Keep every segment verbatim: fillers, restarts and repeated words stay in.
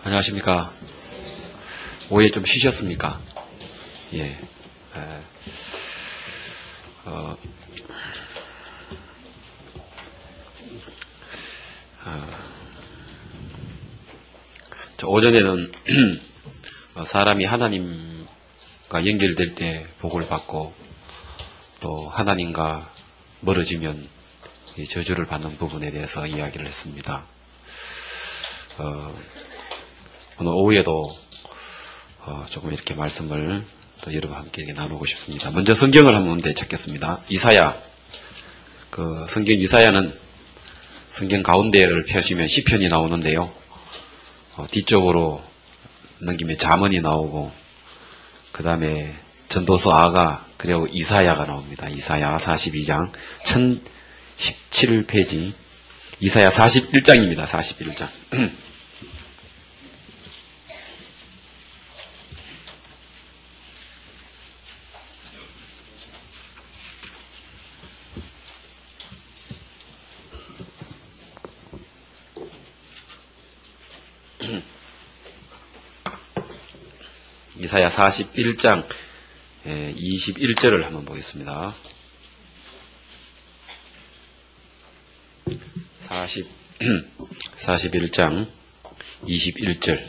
안녕하십니까. 오후에 좀 쉬셨습니까? 예. 에, 어, 어, 저 오전에는 사람이 하나님과 연결될 때 복을 받고 또 하나님과 멀어지면 저주를 받는 부분에 대해서 이야기를 했습니다. 어, 오늘 오후에도 어, 조금 이렇게 말씀을 또 여러분과 함께 나누고 싶습니다. 먼저 성경을 한번 문제 찾겠습니다. 이사야. 그 성경 이사야는 성경 가운데를 펴시면 시편이 나오는데요. 어, 뒤쪽으로 넘기면 잠언이 나오고 그 다음에 전도서 아가 그리고 이사야가 나옵니다. 이사야 사십이 장 천십칠 페이지 이사야 사십일 장입니다. 사십일 장 이사야 사십일 장 이십일 절을 한번 보겠습니다. 사십, 사십일 장 이십일 절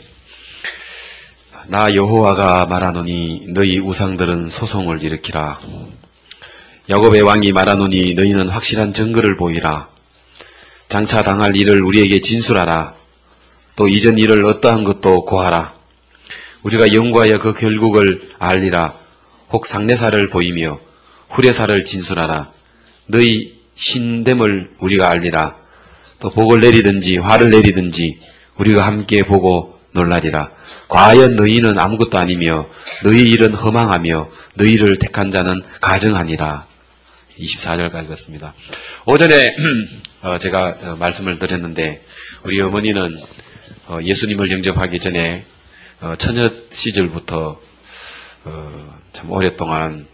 나 여호와가 말하노니 너희 우상들은 소송을 일으키라. 야곱의 왕이 말하노니 너희는 확실한 증거를 보이라. 장차 당할 일을 우리에게 진술하라. 또 이전 일을 어떠한 것도 고하라. 우리가 연구하여 그 결국을 알리라. 혹 상내사를 보이며 후레사를 진술하라. 너희 신됨을 우리가 알리라. 또 복을 내리든지 화를 내리든지 우리가 함께 보고 놀라리라. 과연 너희는 아무것도 아니며 너희 일은 허망하며 너희를 택한 자는 가증하니라. 이십사 절까지 읽었습니다. 오전에 제가 말씀을 드렸는데 우리 어머니는 예수님을 영접하기 전에 처녀 시절부터 참 오랫동안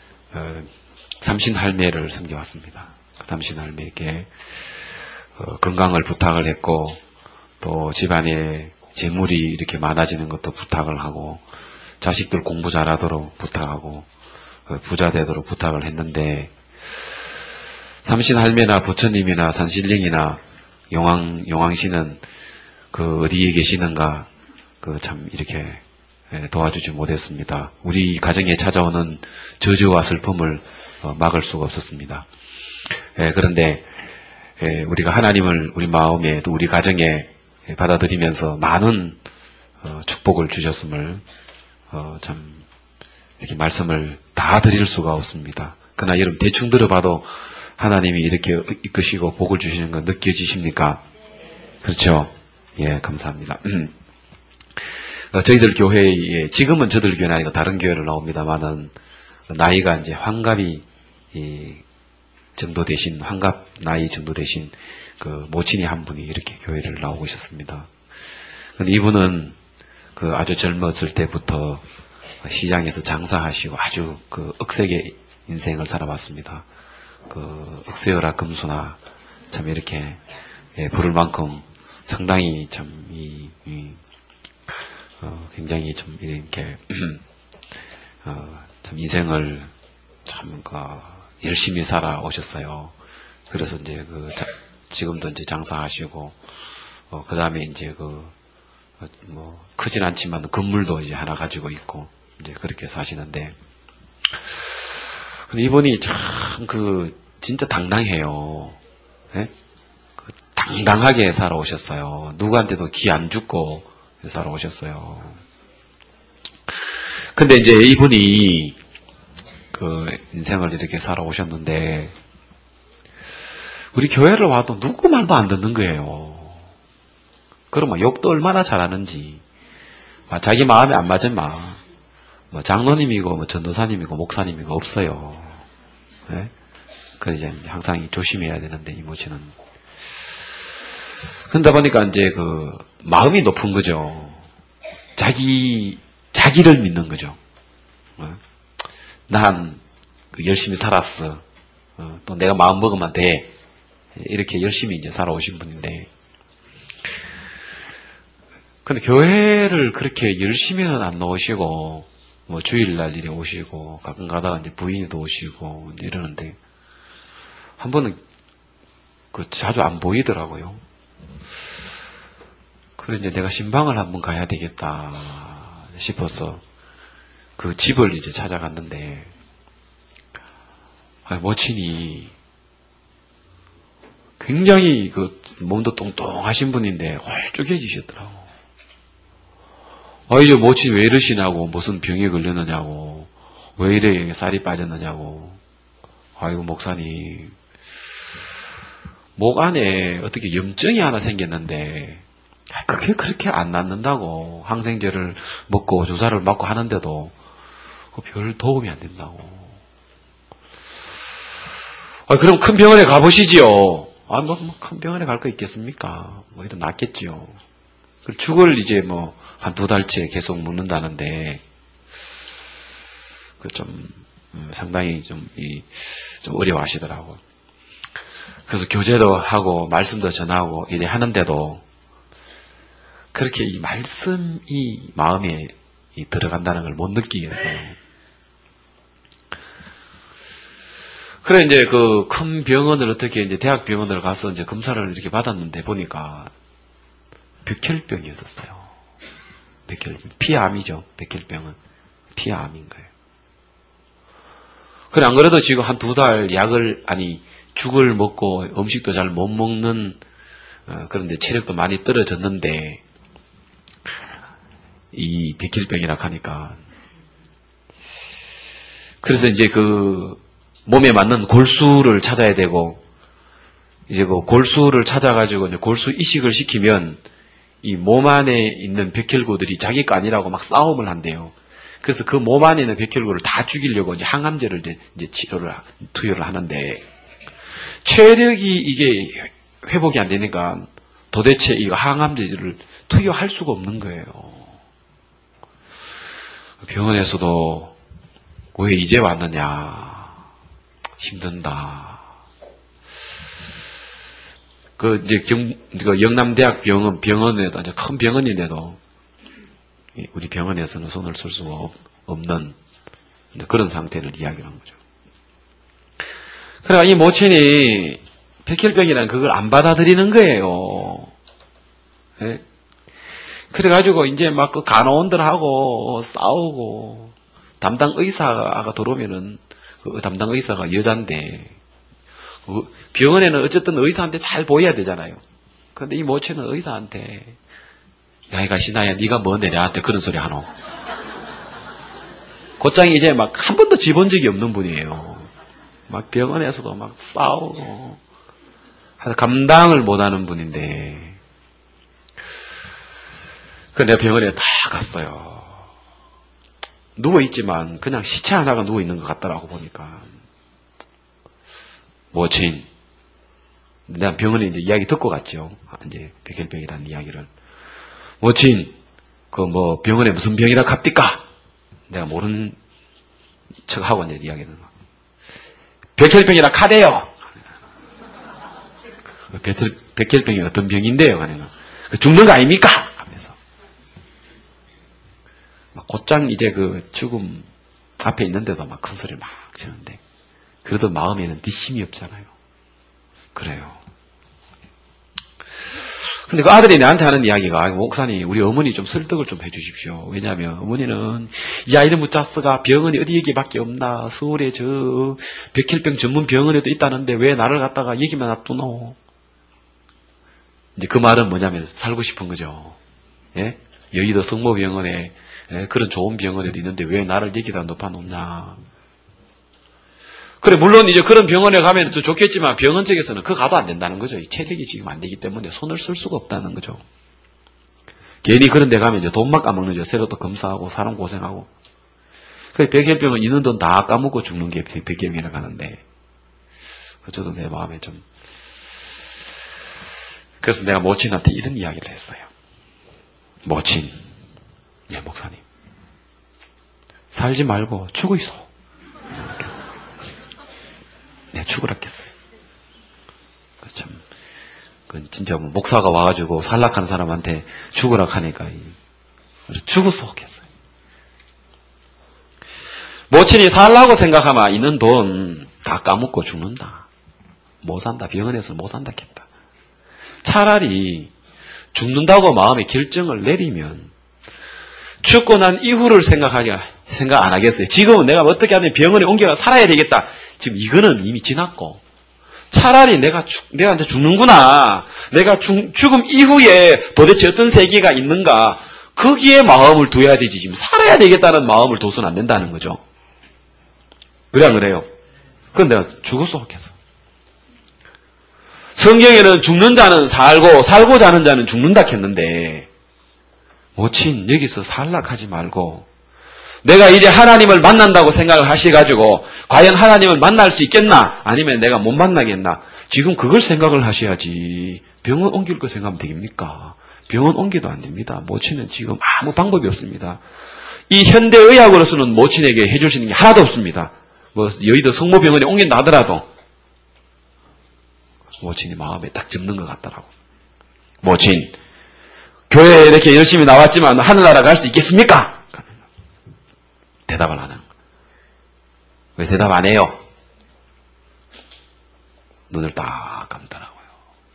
삼신할매를 섬겨왔습니다. 삼신할매에게 건강을 부탁을 했고 또 집안에 재물이 이렇게 많아지는 것도 부탁을 하고 자식들 공부 잘하도록 부탁하고 부자 되도록 부탁을 했는데 삼신할매나 부처님이나 산신령이나 용왕, 용왕신은 그 어디에 계시는가 그 참 이렇게 도와주지 못했습니다. 우리 가정에 찾아오는 저주와 슬픔을 막을 수가 없었습니다. 그런데 우리가 하나님을 우리 마음에 또 우리 가정에 받아들이면서 많은 축복을 주셨음을 참 이렇게 말씀을 다 드릴 수가 없습니다. 그러나 여러분 대충 들어봐도 하나님이 이렇게 이끄시고 복을 주시는 거 느껴지십니까? 그렇죠? 예, 감사합니다. 저희들 교회에 지금은 저들 교회는 아니고 다른 교회를 나옵니다만은 나이가 이제 환갑이 정도 되신 환갑 나이 정도 되신 그 모친이 한 분이 이렇게 교회를 나오고 있었습니다. 근데 이분은 그 아주 젊었을 때부터 시장에서 장사하시고 아주 그 억세게 인생을 살아왔습니다. 그 억세어라 금수나 참 이렇게 예, 부를 만큼 상당히 참 이, 이 어, 굉장히 좀 이렇게 어, 참 인생을 참 그, 열심히 살아오셨어요. 그래서 이제 그 자, 지금도 이제 장사하시고 어, 그 다음에 이제 그 뭐 크진 않지만 건물도 이제 하나 가지고 있고 이제 그렇게 사시는데 근데 이분이 참 그 진짜 당당해요. 예? 그 당당하게 살아오셨어요. 누구한테도 기 안 죽고 살아오셨어요. 근데 이제 이분이 그 인생을 이렇게 살아오셨는데 우리 교회를 와도 누구 말도 안 듣는 거예요. 그러면 욕도 얼마나 잘하는지 자기 마음에 안 맞은 마 뭐 장로님이고 뭐 전도사님이고 목사님이고 없어요. 네? 그 이제 항상 조심해야 되는데 이모씨는 그러다 보니까 이제 그 마음이 높은 거죠. 자기 자기를 믿는 거죠. 어? 난 열심히 살았어. 어, 또 내가 마음 먹으면 돼. 이렇게 열심히 이제 살아오신 분인데 근데 교회를 그렇게 열심히는 안 나오시고, 뭐 주일날 이래 오시고, 가끔 가다가 이제 부인도 오시고, 이제 이러는데, 한 번은 그 자주 안 보이더라고요. 그래 이제 내가 신방을 한번 가야 되겠다 싶어서 그 집을 이제 찾아갔는데, 아니, 모친이 굉장히 그 몸도 똥똥하신 분인데 홀쭉해지셨더라고. 아, 이제 모친이 왜 이러시냐고, 무슨 병에 걸렸느냐고, 왜 이래 살이 빠졌느냐고. 아이고 목사님, 목 안에 어떻게 염증이 하나 생겼는데 그게 그렇게 안 낫는다고. 항생제를 먹고 주사를 맞고 하는데도 별 도움이 안 된다고. 아, 그럼 큰 병원에 가보시지요. 아, 뭐, 뭐 큰 병원에 갈 거 있겠습니까? 뭐, 일단 낫겠지요. 죽을 이제 뭐, 한 두 달째 계속 묻는다는데, 그 좀, 음, 상당히 좀, 이, 좀 어려워 하시더라고. 그래서 교제도 하고, 말씀도 전하고, 이래 하는데도, 그렇게 이 말씀이 마음에 이 들어간다는 걸 못 느끼겠어요. 그래, 이제 그 큰 병원을 어떻게 이제 대학 병원을 가서 이제 검사를 이렇게 받았는데 보니까 백혈병이었어요. 백혈병. 피암이죠. 백혈병은. 피암인 거예요. 그래, 안 그래도 지금 한 두 달 약을, 아니, 죽을 먹고 음식도 잘 못 먹는, 어, 그런데 체력도 많이 떨어졌는데, 이 백혈병이라 하니까. 그래서 이제 그 몸에 맞는 골수를 찾아야 되고, 이제 그 골수를 찾아가지고 이제 골수 이식을 시키면 이 몸 안에 있는 백혈구들이 자기 거 아니라고 막 싸움을 한대요. 그래서 그 몸 안에 있는 백혈구를 다 죽이려고 이제 항암제를 이제, 이제 치료를, 투여를 하는데, 체력이 이게 회복이 안 되니까 도대체 이 항암제를 투여할 수가 없는 거예요. 병원에서도 왜 이제 왔느냐, 힘든다. 그 이제 경, 그 영남대학 병원 병원에도 이제 큰 병원인데도 우리 병원에서는 손을 쓸 수가 없는 그런 상태를 이야기하는 거죠. 그러니까 이 모친이 백혈병이라는 그걸 안 받아들이는 거예요. 네? 그래가지고 이제 막 그 간호원들하고 싸우고, 담당 의사가 들어오면은 그 담당 의사가 여잔데, 병원에는 어쨌든 의사한테 잘 보여야 되잖아요. 그런데 이 모친은 의사한테, 야, 이가 신하야, 네가 뭔데 내한테 그런 소리 하노? 곧장이 이제 막 한 번도 집은 적이 없는 분이에요. 막 병원에서도 막 싸우고, 감당을 못하는 분인데, 그 내가 병원에 다 갔어요. 누워있지만 그냥 시체 하나가 누워있는 것 같더라고 보니까. 모친. 내가 병원에 이제 이야기 듣고 갔죠. 이제 백혈병이라는 이야기를. 모친, 그 뭐 병원에 무슨 병이라 갑니까? 내가 모르는 척하고 이제 이야기를. 백혈병이라 카대요. 백혈, 백혈병이 어떤 병인데요? 하니까 죽는 거 아닙니까? 하면서. 막 곧장 이제 그 죽음 앞에 있는데도 막 큰 소리를 막 치는데, 그래도 마음에는 네 힘이 없잖아요. 그래요. 근데 그 아들이 나한테 하는 이야기가, 목사님, 우리 어머니 좀 설득을 좀 해주십시오. 왜냐하면 어머니는 이 아이를 묻자스가 병원이 어디 얘기밖에 없나, 서울에 저 백혈병 전문 병원에도 있다는데 왜 나를 갖다가 얘기만 놔두노? 이제 그 말은 뭐냐면 살고 싶은 거죠. 예? 여의도 성모병원에, 예? 그런 좋은 병원에도 있는데 왜 나를 얘기다 높아놓냐. 그래, 물론 이제 그런 병원에 가면 더 좋겠지만 병원 측에서는 그거 가도 안 된다는 거죠. 이 체력이 지금 안 되기 때문에 손을 쓸 수가 없다는 거죠. 괜히 그런 데 가면 이제 돈만 까먹는 거죠. 새로 또 검사하고 사람 고생하고. 그 백혈병은 있는 돈 다 까먹고 죽는 게 백혈병이라고 하는데, 저도 내 마음에 좀. 그래서 내가 모친한테 이런 이야기를 했어요. 모친, 예, 목사님. 살지 말고 죽어 있어. 내가 죽으라 했어요. 참, 그 진짜 뭐 목사가 와가지고 살락하는 사람한테 죽으라 하니까 죽을 수 없겠어요. 모친이 살라고 생각하면 있는 돈 다 까먹고 죽는다. 못 산다. 병원에서 못 산다 했다. 차라리 죽는다고 마음에 결정을 내리면 죽고 난 이후를 생각하기가 생각 안 하겠어요. 지금은 내가 어떻게 하면 병원에 옮겨가 살아야 되겠다. 지금 이거는 이미 지났고 차라리 내가 죽, 내가 이제 죽는구나. 내가 죽, 죽음 이후에 도대체 어떤 세계가 있는가. 거기에 마음을 둬야 되지. 지금 살아야 되겠다는 마음을 둬서는 안 된다는 거죠. 그래 안 그래요? 그건 내가 죽었어 하겠어. 성경에는 죽는 자는 살고 살고자 하는 자는 죽는다 했는데 모친 여기서 살락하지 말고 내가 이제 하나님을 만난다고 생각을 하셔가지고 과연 하나님을 만날 수 있겠나? 아니면 내가 못 만나겠나? 지금 그걸 생각을 하셔야지. 병원 옮길 거 생각하면 되겠습니까? 병원 옮기도 안 됩니다. 모친은 지금 아무 방법이 없습니다. 이 현대의학으로서는 모친에게 해줄 수 있는 게 하나도 없습니다. 뭐 여의도 성모병원에 옮긴다 하더라도 모친이 마음에 딱 접는 것 같더라고. 모친, 교회에 이렇게 열심히 나왔지만 하늘나라 갈 수 있겠습니까? 대답을 안 하는 거예요. 왜 대답 안 해요? 눈을 딱 감더라고요.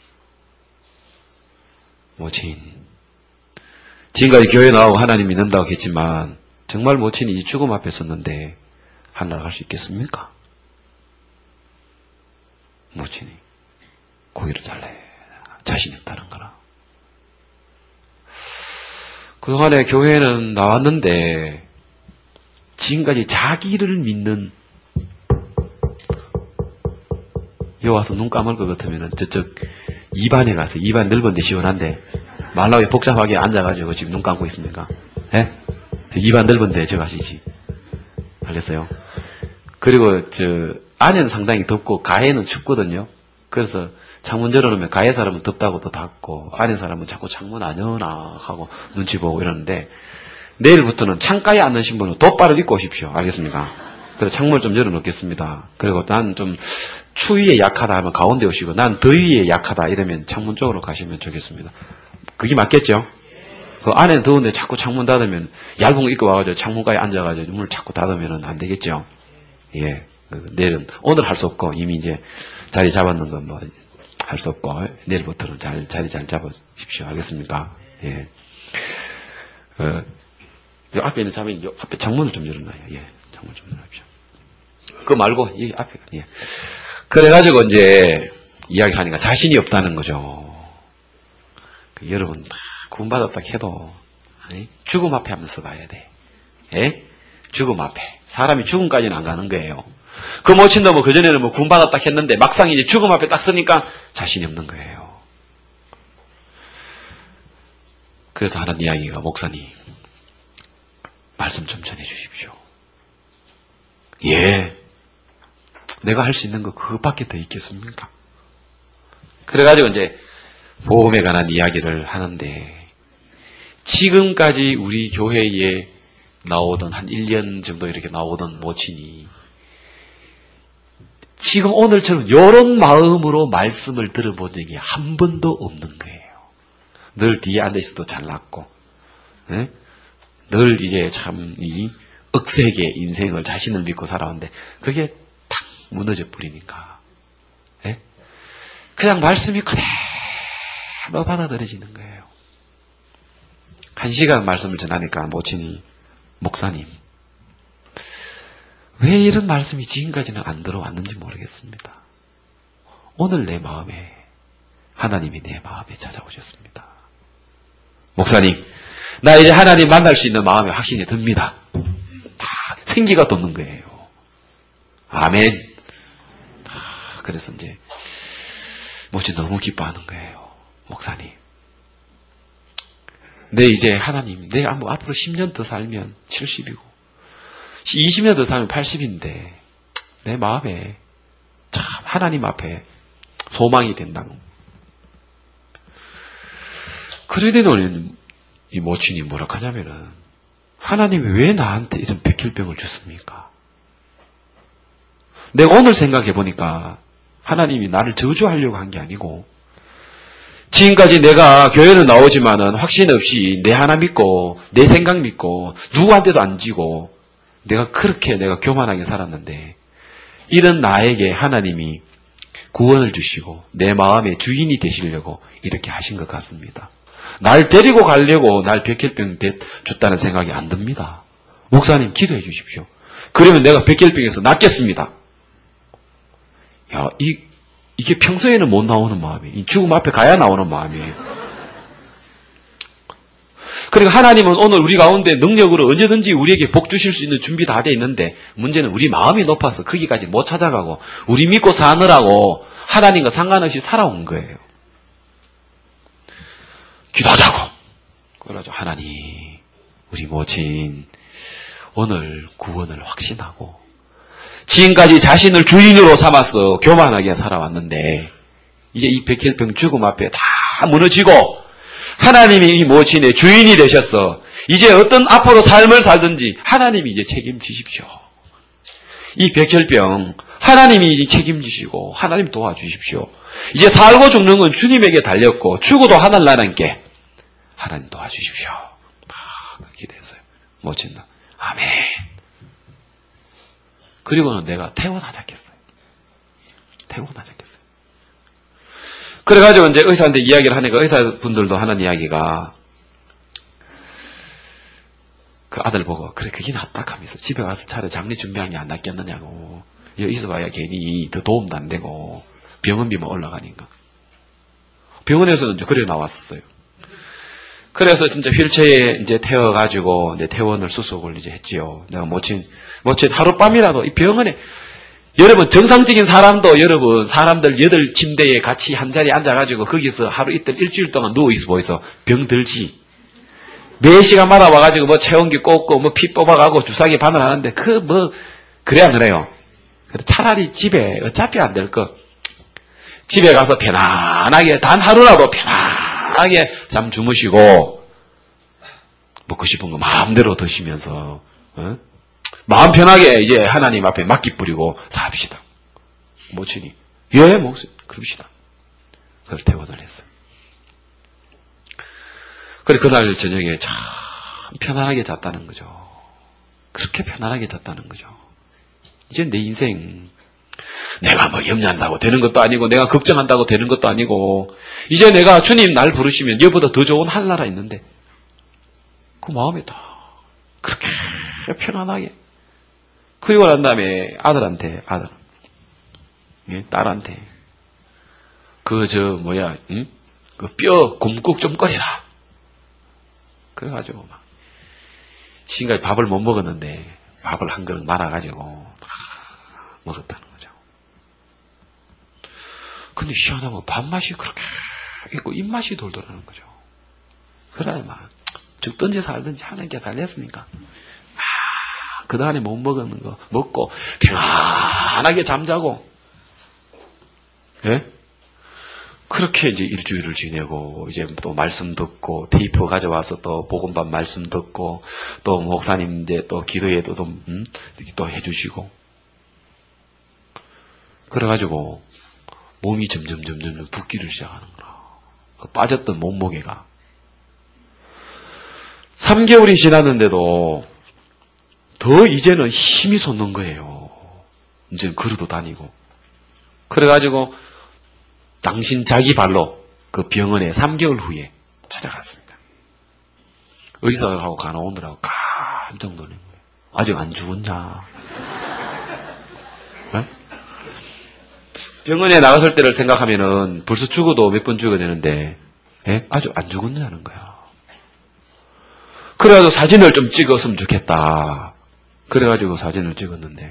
모친, 지금까지 교회 나오고 하나님 믿는다고 했지만 정말 모친이 죽음 앞에 섰는데 하늘나라 갈 수 있겠습니까? 모친이 고개를 잘래. 자신이 없다는 거라. 그동안에 교회는 나왔는데 지금까지 자기를 믿는 여기 와서 눈 감을 것 같으면 저쪽 이 반에 가서 이 반 넓은데 시원한데 말라고 복잡하게 앉아가지고 지금 눈 감고 있습니까? 예? 이 반 넓은데 저 가시지. 알겠어요? 그리고 저 안에는 상당히 덥고 가해는 춥거든요. 그래서 창문 열어놓으면 가해 사람은 덥다고 또 닫고 안에 사람은 자꾸 창문 안 여나 하고 눈치 보고 이러는데 내일부터는 창가에 앉으신 분은 돗바를 입고 오십시오. 알겠습니까? 그래서 창문을 좀 열어놓겠습니다. 그리고 난 좀 추위에 약하다 하면 가운데 오시고 난 더위에 약하다 이러면 창문 쪽으로 가시면 좋겠습니다. 그게 맞겠죠? 그 안에는 더운데 자꾸 창문 닫으면 얇은 거 입고 와가지고 창문가에 앉아가지고 문을 자꾸 닫으면 안 되겠죠? 예. 내일은 오늘 할 수 없고 이미 이제 자리 잡았는 건 뭐 할 수 없고 내일부터는 잘 자리 잘 잡으십시오. 알겠습니까? 예. 어, 요 앞에 있는 자매 요 앞에 창문을 좀 열어놔요. 예. 창문 좀 열어놔십시오. 그거 말고 이 앞에 예. 그래가지고 이제 이야기하니까 자신이 없다는 거죠. 그 여러분 다 구원받았다 해도 아니? 죽음 앞에 하면서 가야 돼. 예? 죽음 앞에. 사람이 죽음까지는 안 가는 거예요. 그 모친도 뭐 그전에는 뭐 구원받았다 했는데 막상 이제 죽음 앞에 딱 서니까 자신이 없는 거예요. 그래서 하는 이야기가 목사님 말씀 좀 전해 주십시오. 예. 내가 할 수 있는 거 그것밖에 더 있겠습니까? 그래가지고 이제 보험에 관한 이야기를 하는데 지금까지 우리 교회에 나오던 한 일 년 정도 이렇게 나오던 모친이 지금 오늘처럼 이런 마음으로 말씀을 들어본 적이 한 번도 없는 거예요. 늘 뒤에 앉아있어도 잘났고 네? 늘 이제 참 이 억세게 인생을 자신을 믿고 살아왔는데 그게 탁 무너져 버리니까 네? 그냥 말씀이 그대로 받아들여지는 거예요. 한 시간 말씀을 전하니까 모친이 목사님 왜 이런 말씀이 지금까지는 안 들어왔는지 모르겠습니다. 오늘 내 마음에 하나님이 내 마음에 찾아오셨습니다. 목사님 나 이제 하나님 만날 수 있는 마음에 확신이 듭니다. 다 생기가 돋는 거예요. 아멘. 아, 그래서 이제 모친 너무 기뻐하는 거예요. 목사님 내 이제 하나님 내가 뭐 앞으로 십 년 더 살면 칠십이고 이십 년 더 살면 팔십인데 내 마음에 참 하나님 앞에 소망이 된다고. 그러더니 이 모친이 뭐라 하냐면은 하나님이 왜 나한테 이런 백혈병을 줬습니까? 내가 오늘 생각해 보니까 하나님이 나를 저주하려고 한 게 아니고 지금까지 내가 교회는 나오지만은 확신 없이 내 하나 믿고 내 생각 믿고 누구한테도 안 지고 내가 그렇게 내가 교만하게 살았는데 이런 나에게 하나님이 구원을 주시고 내 마음의 주인이 되시려고 이렇게 하신 것 같습니다. 날 데리고 가려고 날 백혈병 줬다는 생각이 안 듭니다. 목사님 기도해 주십시오. 그러면 내가 백혈병에서 낫겠습니다. 야, 이, 이게 평소에는 못 나오는 마음이에요. 죽음 앞에 가야 나오는 마음이에요. 그러니까 하나님은 오늘 우리 가운데 능력으로 언제든지 우리에게 복 주실 수 있는 준비 다 돼 있는데 문제는 우리 마음이 높아서 거기까지 못 찾아가고 우리 믿고 사느라고 하나님과 상관없이 살아온 거예요. 기도하자고. 그러죠. 하나님, 우리 모친 오늘 구원을 확신하고 지금까지 자신을 주인으로 삼아서 교만하게 살아왔는데 이제 이 백혈병 죽음 앞에 다 무너지고 하나님이 이 모친의 주인이 되셔서 이제 어떤 앞으로 삶을 살든지 하나님이 이제 책임지십시오. 이 백혈병 하나님이 책임지시고 하나님 도와주십시오. 이제 살고 죽는 건 주님에게 달렸고 죽어도 하늘나라는 게 하나님 도와주십시오. 아, 기도했어요. 모친다. 아멘. 그리고는 내가 퇴원하자겠어요. 퇴원하자겠어요. 그래가지고 이제 의사한테 이야기를 하니까 의사분들도 하는 이야기가 그 아들 보고 그래 그게 낫다 하면서 집에 가서 차라리 장례 준비한 게 안 낫겠느냐고. 여기서 봐야 괜히 더 도움도 안 되고 병원비만 올라가니까. 병원에서는 이제 그래 나왔었어요. 그래서 진짜 휠체어에 이제 태워가지고 이제 퇴원을 수속을 이제 했지요. 내가 모친 모친 하룻밤이라도 이 병원에 여러분 정상적인 사람도 여러분 사람들 여덟 침대에 같이 한 자리에 앉아가지고 거기서 하루 이틀 일주일 동안 누워 있어 보이소. 병 들지. 매 시간마다 와가지고 뭐 체온기 꽂고 뭐 피 뽑아가고 주사기 바늘하는데 그 뭐 그래 안 그래요? 차라리 집에 어차피 안 될 거 집에 가서 편안하게 단 하루라도 편안하게 잠 주무시고 먹고 싶은 거 마음대로 드시면서 어? 마음 편하게 이제 하나님 앞에 맡기 뿌리고 삽시다. 모친이 예, 뭐 그럽시다. 그걸 퇴원을 했어요. 그래 그날 저녁에 참 편안하게 잤다는 거죠. 그렇게 편안하게 잤다는 거죠. 이제 내 인생 내가 뭐 염려한다고 되는 것도 아니고 내가 걱정한다고 되는 것도 아니고 이제 내가 주님 날 부르시면 여보다 더 좋은 한나라 있는데 그 마음이 다 그렇게 편안하게 그리고 난 다음에 아들한테 아들 예, 딸한테 그 저 뭐야 응? 그 뼈 곰국 좀 끓여라. 그래가지고 막 지금까지 밥을 못 먹었는데 밥을 한 그릇 말아가지고 먹었다는 거죠. 근데 희한한 건 밥맛이 그렇게 있고 입맛이 돌더라는 거죠. 그래 막 죽든지 살든지 하는 게 달렸으니까 아, 그 다음에 못 먹었는 거 먹고 편안하게 잠자고 예? 그렇게 이제 일주일을 지내고 이제 또 말씀 듣고 테이프 가져와서 또 복음반 말씀 듣고 또 목사님 이제 또 기도에도 또, 음? 또 해주시고 그래가지고 몸이 점점 점점 붓기를 시작하는 거라. 그 빠졌던 몸무게가 삼 개월이 지났는데도 더 이제는 힘이 솟는 거예요. 이제 걸어도 다니고 그래가지고 당신 자기 발로 그 병원에 삼 개월 후에 찾아갔습니다. 의사하고 간호원들하고 깜짝 놀란 거예요. 아직 안 죽었냐? 네? 병원에 나갔을 때를 생각하면은 벌써 죽어도 몇 번 죽어야 되는데 예? 아직 안 죽었냐는 거야. 그래가지고 사진을 좀 찍었으면 좋겠다. 그래가지고 사진을 찍었는데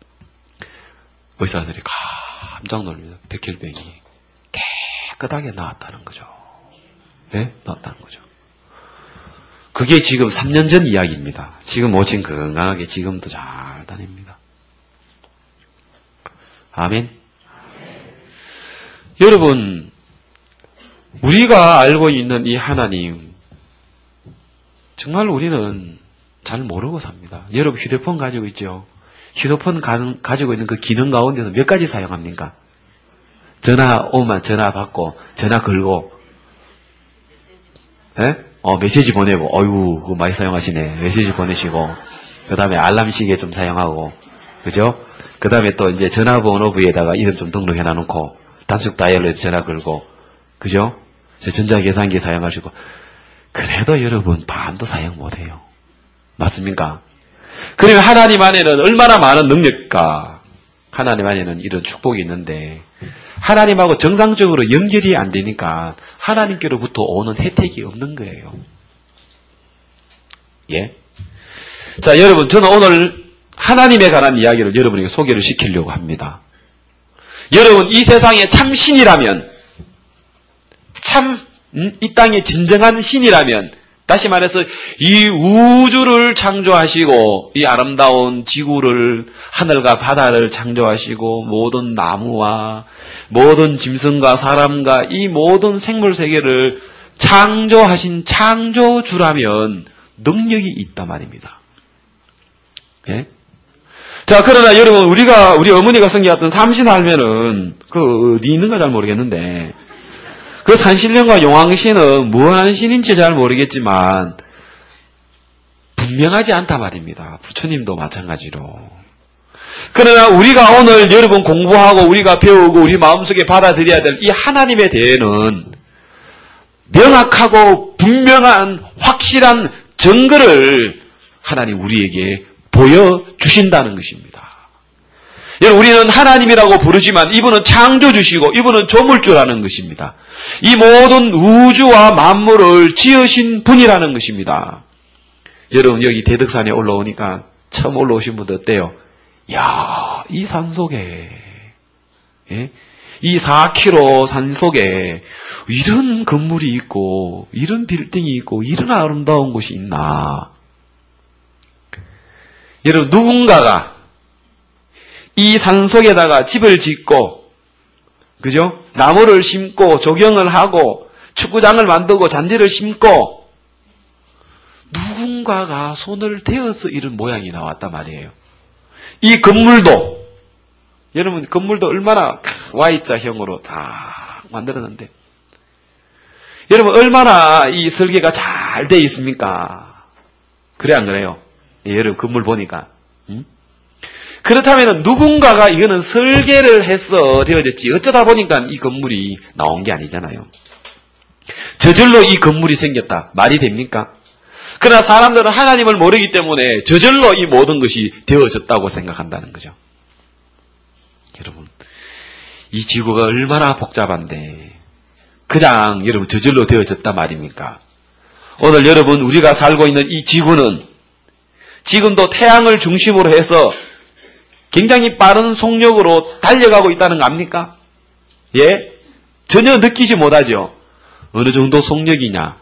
의사들이 깜짝 놀랍니다. 백혈병이 깨끗하게 나왔다는 거죠. 예? 나왔다는 거죠. 그게 지금 삼 년 전 이야기입니다. 지금 모친 건강하게 지금도 잘 다닙니다. 아멘. 아멘. 여러분, 우리가 알고 있는 이 하나님, 정말 우리는 잘 모르고 삽니다. 여러분 휴대폰 가지고 있죠? 휴대폰 가, 가지고 있는 그 기능 가운데서 몇 가지 사용합니까? 전화 오면 전화 받고, 전화 걸고, 예? 어, 메시지 보내고, 어유 그거 많이 사용하시네. 메시지 보내시고, 그 다음에 알람 시계 좀 사용하고, 그죠? 그 다음에 또 이제 전화번호부에다가 이름 좀 등록해 놔놓고, 단축 다이얼로 전화 걸고, 그죠? 전자계산기 사용하시고, 그래도 여러분, 반도 사용 못해요. 맞습니까? 그러면 하나님 안에는 얼마나 많은 능력과 하나님 안에는 이런 축복이 있는데 하나님하고 정상적으로 연결이 안 되니까 하나님께로부터 오는 혜택이 없는 거예요. 예? 자, 여러분, 저는 오늘 하나님에 관한 이야기를 여러분에게 소개를 시키려고 합니다. 여러분, 이 세상에 참 신이라면, 참, 음, 이 땅에 진정한 신이라면, 다시 말해서 이 우주를 창조하시고 이 아름다운 지구를 하늘과 바다를 창조하시고 모든 나무와 모든 짐승과 사람과 이 모든 생물 세계를 창조하신 창조주라면 능력이 있단 말입니다. 예? 자, 그러나 여러분 우리가 우리 어머니가 성기했던 삼신 알면은 그 어디 있는가 잘 모르겠는데 그 산신령과 용왕신은 무한 신인지 잘 모르겠지만 분명하지 않단 말입니다. 부처님도 마찬가지로. 그러나 우리가 오늘 여러분 공부하고 우리가 배우고 우리 마음속에 받아들여야 될 이 하나님에 대해는 명확하고 분명한 확실한 증거를 하나님 우리에게 보여주신다는 것입니다. 여러분 우리는 하나님이라고 부르지만 이분은 창조주시고 이분은 조물주라는 것입니다. 이 모든 우주와 만물을 지으신 분이라는 것입니다. 여러분 여기 대덕산에 올라오니까 처음 올라오신 분들 어때요? 이야, 이 산속에 예? 이 사 킬로미터 산속에 이런 건물이 있고 이런 빌딩이 있고 이런 아름다운 곳이 있나? 여러분 누군가가 이 산속에다가 집을 짓고, 그죠? 나무를 심고, 조경을 하고, 축구장을 만들고, 잔디를 심고, 누군가가 손을 대어서 이런 모양이 나왔단 말이에요. 이 건물도, 여러분, 건물도 얼마나 Y자형으로 다 만들었는데, 여러분, 얼마나 이 설계가 잘 돼 있습니까? 그래, 안 그래요? 예, 여러분, 건물 보니까. 응? 그렇다면 누군가가 이거는 설계를 해서 되어졌지 어쩌다 보니까 이 건물이 나온 게 아니잖아요. 저절로 이 건물이 생겼다. 말이 됩니까? 그러나 사람들은 하나님을 모르기 때문에 저절로 이 모든 것이 되어졌다고 생각한다는 거죠. 여러분, 이 지구가 얼마나 복잡한데 그냥 여러분 저절로 되어졌단 말입니까? 오늘 여러분 우리가 살고 있는 이 지구는 지금도 태양을 중심으로 해서 굉장히 빠른 속력으로 달려가고 있다는 거 압니까? 예? 전혀 느끼지 못하죠. 어느 정도 속력이냐?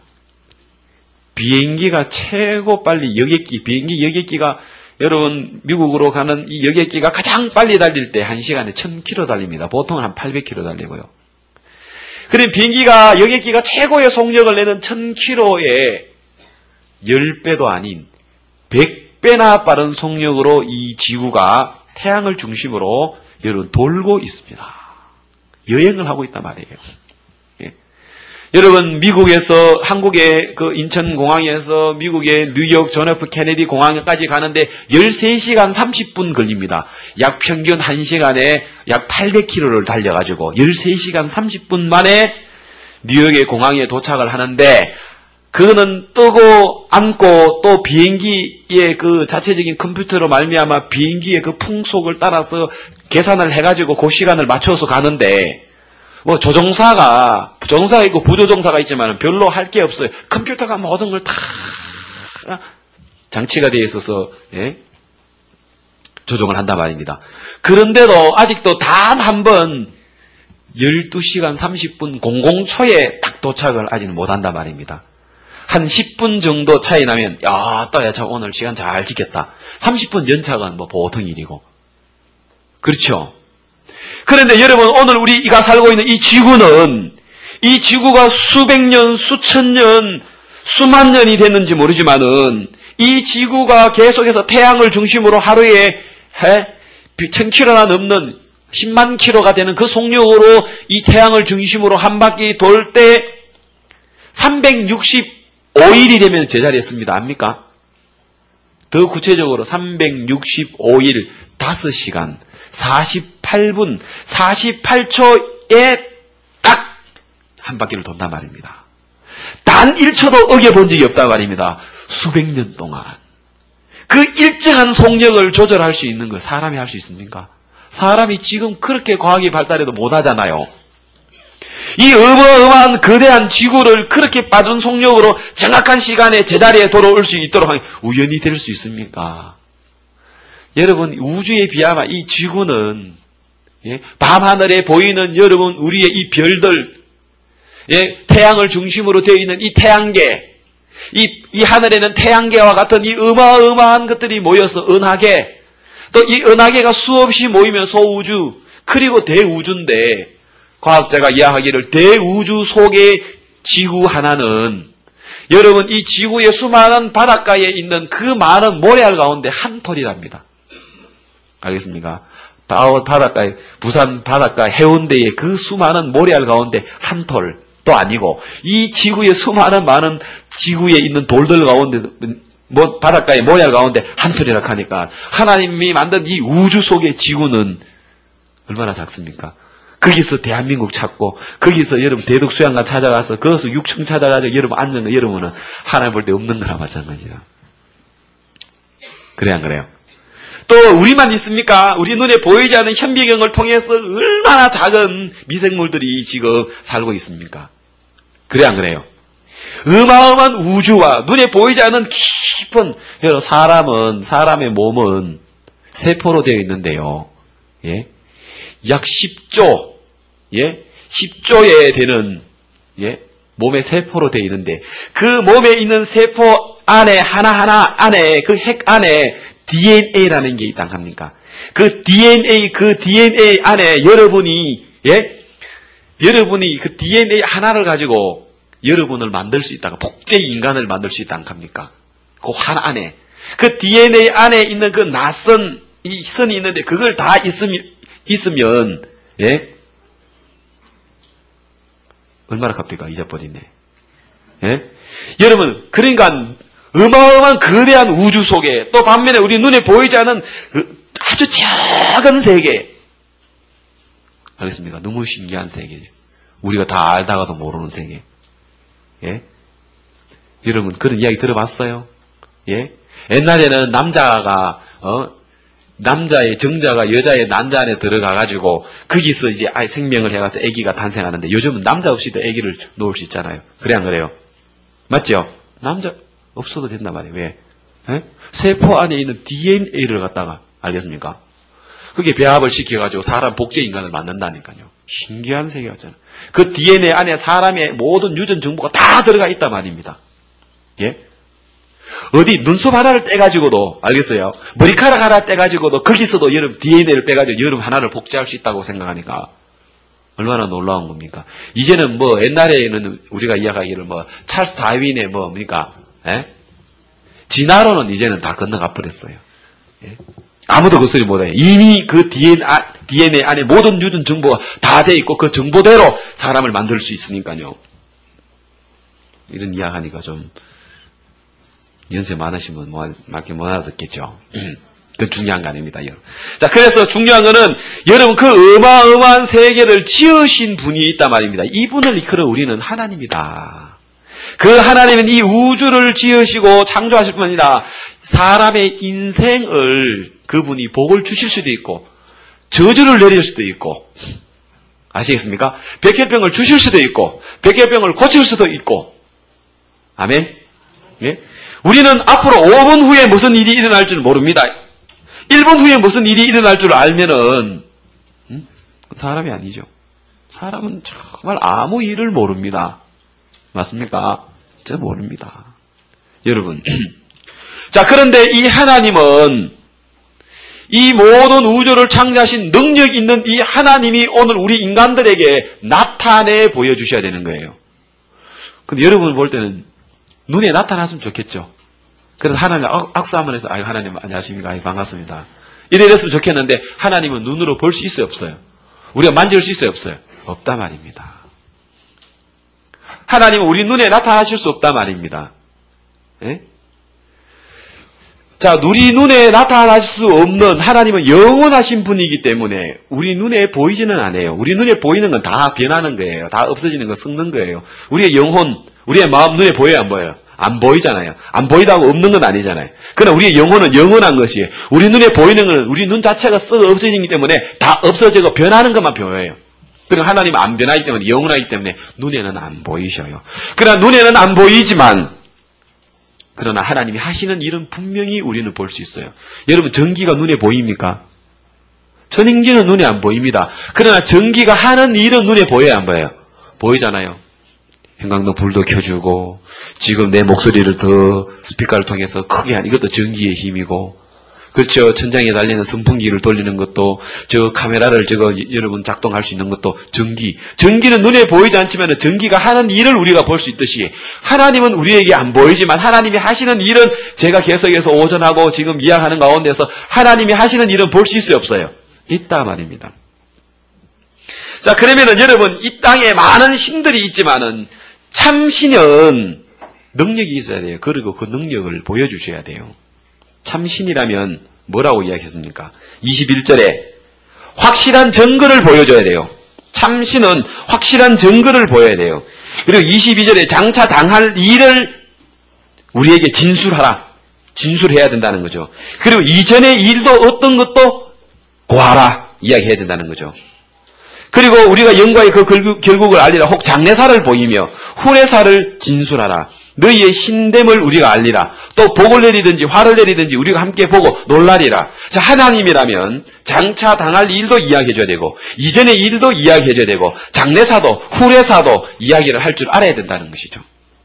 비행기가 최고 빨리 여객기, 비행기 여객기가 여러분 미국으로 가는 이 여객기가 가장 빨리 달릴 때 한 시간에 천 킬로미터 달립니다. 보통은 한 팔백 킬로미터 달리고요. 그럼 비행기가 여객기가 최고의 속력을 내는 천 킬로미터의 십 배도 아닌 백 배나 빠른 속력으로 이 지구가 태양을 중심으로 여러분 돌고 있습니다. 여행을 하고 있단 말이에요. 예. 여러분 미국에서 한국의 그 인천공항에서 미국의 뉴욕 존 에프 케네디 공항까지 가는데 열세 시간 삼십 분 걸립니다. 약 평균 한 시간에 약 팔백 킬로미터를 달려가지고 열세 시간 삼십 분 만에 뉴욕의 공항에 도착을 하는데 그거는 뜨고 앉고 또 비행기의 그 자체적인 컴퓨터로 말미암아 비행기의 그 풍속을 따라서 계산을 해가지고 그 시간을 맞춰서 가는데 뭐 조종사가 조종사가 있고 부조종사가 있지만 별로 할 게 없어요. 컴퓨터가 모든 걸 다 장치가 되어 있어서 예? 조종을 한단 말입니다. 그런데도 아직도 단 한 번 열두 시간 삼십 분 공공초에 딱 도착을 아직은 못한단 말입니다. 한 십 분 정도 차이 나면 야, 따야 참 오늘 시간 잘 지켰다. 삼십 분 연착은 뭐 보통 일이고. 그렇죠? 그런데 여러분 오늘 우리가 살고 있는 이 지구는 이 지구가 수백 년, 수천 년, 수만 년이 됐는지 모르지만은 이 지구가 계속해서 태양을 중심으로 하루에 천 킬로미터나 넘는 십만 킬로가 되는 그 속력으로 이 태양을 중심으로 한 바퀴 돌 때 삼백육십 오 일이 되면 제자리에 씁니다. 압니까? 더 구체적으로 삼백육십오 일 다섯 시간 사십팔 분 사십팔 초에 딱 한 바퀴를 돈단 말입니다. 단 일 초도 어겨본 적이 없단 말입니다. 수백 년 동안. 그 일정한 속력을 조절할 수 있는 거 사람이 할 수 있습니까? 사람이 지금 그렇게 과학이 발달해도 못하잖아요. 이 어마어마한 거대한 지구를 그렇게 빠른 속력으로 정확한 시간에 제자리에 돌아올 수 있도록 하면 우연히 될 수 있습니까? 여러분, 우주에 비하면 이 지구는, 예, 밤하늘에 보이는 여러분 우리의 이 별들, 예, 태양을 중심으로 되어 있는 이 태양계, 이, 이 하늘에는 태양계와 같은 이 어마어마한 것들이 모여서 은하계, 또 이 은하계가 수없이 모이면 소우주, 그리고 대우주인데, 과학자가 이야기하기를 대우주 속의 지구 하나는 여러분 이 지구의 수많은 바닷가에 있는 그 많은 모래알 가운데 한 톨이랍니다. 알겠습니까? 바닷가에, 부산 바닷가 해운대의 그 수많은 모래알 가운데 한 톨도 아니고 이 지구의 수많은 많은 지구에 있는 돌들 가운데 뭐 바닷가의 모래알 가운데 한 톨이라 하니까 하나님이 만든 이 우주 속의 지구는 얼마나 작습니까? 거기서 대한민국 찾고, 거기서 여러분 대덕 수양관 찾아가서, 거기서 육층 찾아가지고 여러분 앉는 거, 여러분은 하나님 볼 때 없는 거랑 마찬가지야. 그래, 안 그래요? 또, 우리만 있습니까? 우리 눈에 보이지 않는 현미경을 통해서 얼마나 작은 미생물들이 지금 살고 있습니까? 그래, 안 그래요? 어마어마한 우주와 눈에 보이지 않는 깊은, 여러분, 사람은, 사람의 몸은 세포로 되어 있는데요. 예? 약 십 조, 예? 십 조에 되는, 예? 몸의 세포로 되어 있는데, 그 몸에 있는 세포 안에, 하나하나 안에, 그 핵 안에 디엔에이라는 게 있다 합니까? 그 디엔에이, 그 디엔에이 안에 여러분이, 예? 여러분이 그 디엔에이 하나를 가지고 여러분을 만들 수 있다가, 복제 인간을 만들 수 있다 합니까? 그 하나 안에. 그 디엔에이 안에 있는 그 낯선 이 선이 있는데, 그걸 다 있으면, 있으면, 예? 얼마나 값비가 잊어버리네. 예? 여러분, 그러니까, 어마어마한 거대한 우주 속에, 또 반면에 우리 눈에 보이지 않은 그 아주 작은 세계. 알겠습니까? 너무 신기한 세계. 우리가 다 알다가도 모르는 세계. 예? 여러분, 그런 이야기 들어봤어요? 예? 옛날에는 남자가, 어, 남자의 정자가 여자의 난자 안에 들어가가지고 거기서 이제 아이 생명을 해가서 아기가 탄생하는데 요즘은 남자 없이도 아기를 놓을 수 있잖아요. 그래 안 그래요? 맞죠? 남자 없어도 된단 말이에요. 왜? 에? 세포 안에 있는 디엔에이를 갖다가 알겠습니까? 그게 배합을 시켜가지고 사람 복제 인간을 만든다니까요. 신기한 세계였잖아요. 그 디엔에이 안에 사람의 모든 유전 정보가 다 들어가 있단 말입니다. 예? 어디 눈썹 하나를 떼가지고도, 알겠어요? 머리카락 하나 떼가지고도 거기서도 여러분 디엔에이를 빼가지고 여러분 하나를 복제할 수 있다고 생각하니까 얼마나 놀라운 겁니까? 이제는 뭐 옛날에는 우리가 이야기하기를 뭐 찰스 다윈의 뭐 뭡니까? 예? 진화론은 이제는 다 건너가 버렸어요. 예? 아무도 그 소리 못해요. 이미 그 디엔에이 안에 모든 유전 정보가 다 돼 있고 그 정보대로 사람을 만들 수 있으니까요. 이런 이야기하니까 좀 연세 많으신 분, 뭐, 맞게 못 알아듣겠죠. 그건 중요한 거 아닙니다, 여러분. 자, 그래서 중요한 거는, 여러분, 그 어마어마한 세계를 지으신 분이 있단 말입니다. 이분을 이끌어 우리는 하나님이다. 그 하나님은 이 우주를 지으시고 창조하실 뿐 아니라, 사람의 인생을 그분이 복을 주실 수도 있고, 저주를 내릴 수도 있고, 아시겠습니까? 백혈병을 주실 수도 있고, 백혈병을 고칠 수도 있고, 아멘? 예? 우리는 앞으로 오 분 후에 무슨 일이 일어날 줄 모릅니다. 일 분 후에 무슨 일이 일어날 줄 알면은 음? 사람이 아니죠. 사람은 정말 아무 일을 모릅니다. 맞습니까? 저 모릅니다. 여러분. 자, 그런데 이 하나님은 이 모든 우주를 창조하신 능력 있는 이 하나님이 오늘 우리 인간들에게 나타내 보여주셔야 되는 거예요. 근데 여러분 볼 때는 눈에 나타났으면 좋겠죠. 그래서 하나님 악수 한번 해서 아유 하나님 안녕하십니까? 아유, 반갑습니다. 이래 됐으면 좋겠는데 하나님은 눈으로 볼 수 있어요 없어요? 우리가 만질 수 있어요 없어요? 없다 말입니다. 하나님은 우리 눈에 나타나실 수 없다 말입니다. 예? 자, 우리 눈에 나타날 수 없는 하나님은 영원하신 분이기 때문에 우리 눈에 보이지는 않아요. 우리 눈에 보이는 건 다 변하는 거예요. 다 없어지는 거, 썩는 거예요. 우리의 영혼, 우리의 마음 눈에 보여요, 안 보여요? 안 보이잖아요. 안 보이다고 없는 건 아니잖아요. 그러나 우리의 영혼은 영원한 것이에요. 우리 눈에 보이는 건 우리 눈 자체가 썩어 없어지기 때문에 다 없어지고 변하는 것만 보여요. 그리고 하나님은 안 변하기 때문에 영원하기 때문에 눈에는 안 보이셔요. 그러나 눈에는 안 보이지만 그러나 하나님이 하시는 일은 분명히 우리는 볼 수 있어요. 여러분 전기가 눈에 보입니까? 전기는 눈에 안 보입니다. 그러나 전기가 하는 일은 눈에 보여요, 안 보여요? 보이잖아요. 형광등 불도 켜주고 지금 내 목소리를 더 스피커를 통해서 크게 하는 이것도 전기의 힘이고 그렇죠. 천장에 달리는 선풍기를 돌리는 것도 저 카메라를 저거 여러분 작동할 수 있는 것도 전기. 전기는 눈에 보이지 않지만 전기가 하는 일을 우리가 볼 수 있듯이 하나님은 우리에게 안 보이지만 하나님이 하시는 일은 제가 계속해서 오전하고 지금 이야기하는 가운데서 하나님이 하시는 일은 볼 수 있어요, 없어요? 있다 말입니다. 자, 그러면은 여러분 이 땅에 많은 신들이 있지만은 참 신은 능력이 있어야 돼요. 그리고 그 능력을 보여주셔야 돼요. 참신이라면 뭐라고 이야기했습니까? 이십일 절에 확실한 증거를 보여줘야 돼요. 참신은 확실한 증거를 보여야 돼요. 그리고 이십이 절에 장차 당할 일을 우리에게 진술하라. 진술해야 된다는 거죠. 그리고 이전의 일도 어떤 것도 고하라. 이야기해야 된다는 거죠. 그리고 우리가 영광의 그 결국을 알리라. 혹 장래사를 보이며 후래사를 진술하라. 너희의 신됨을 우리가 알리라. 또 복을 내리든지 화를 내리든지 우리가 함께 보고 놀라리라. 자, 하나님이라면 장차 당할 일도 이야기해줘야 되고 이전의 일도 이야기해줘야 되고 장래사도 후래사도 이야기를 할 줄 알아야 된다는 것이죠.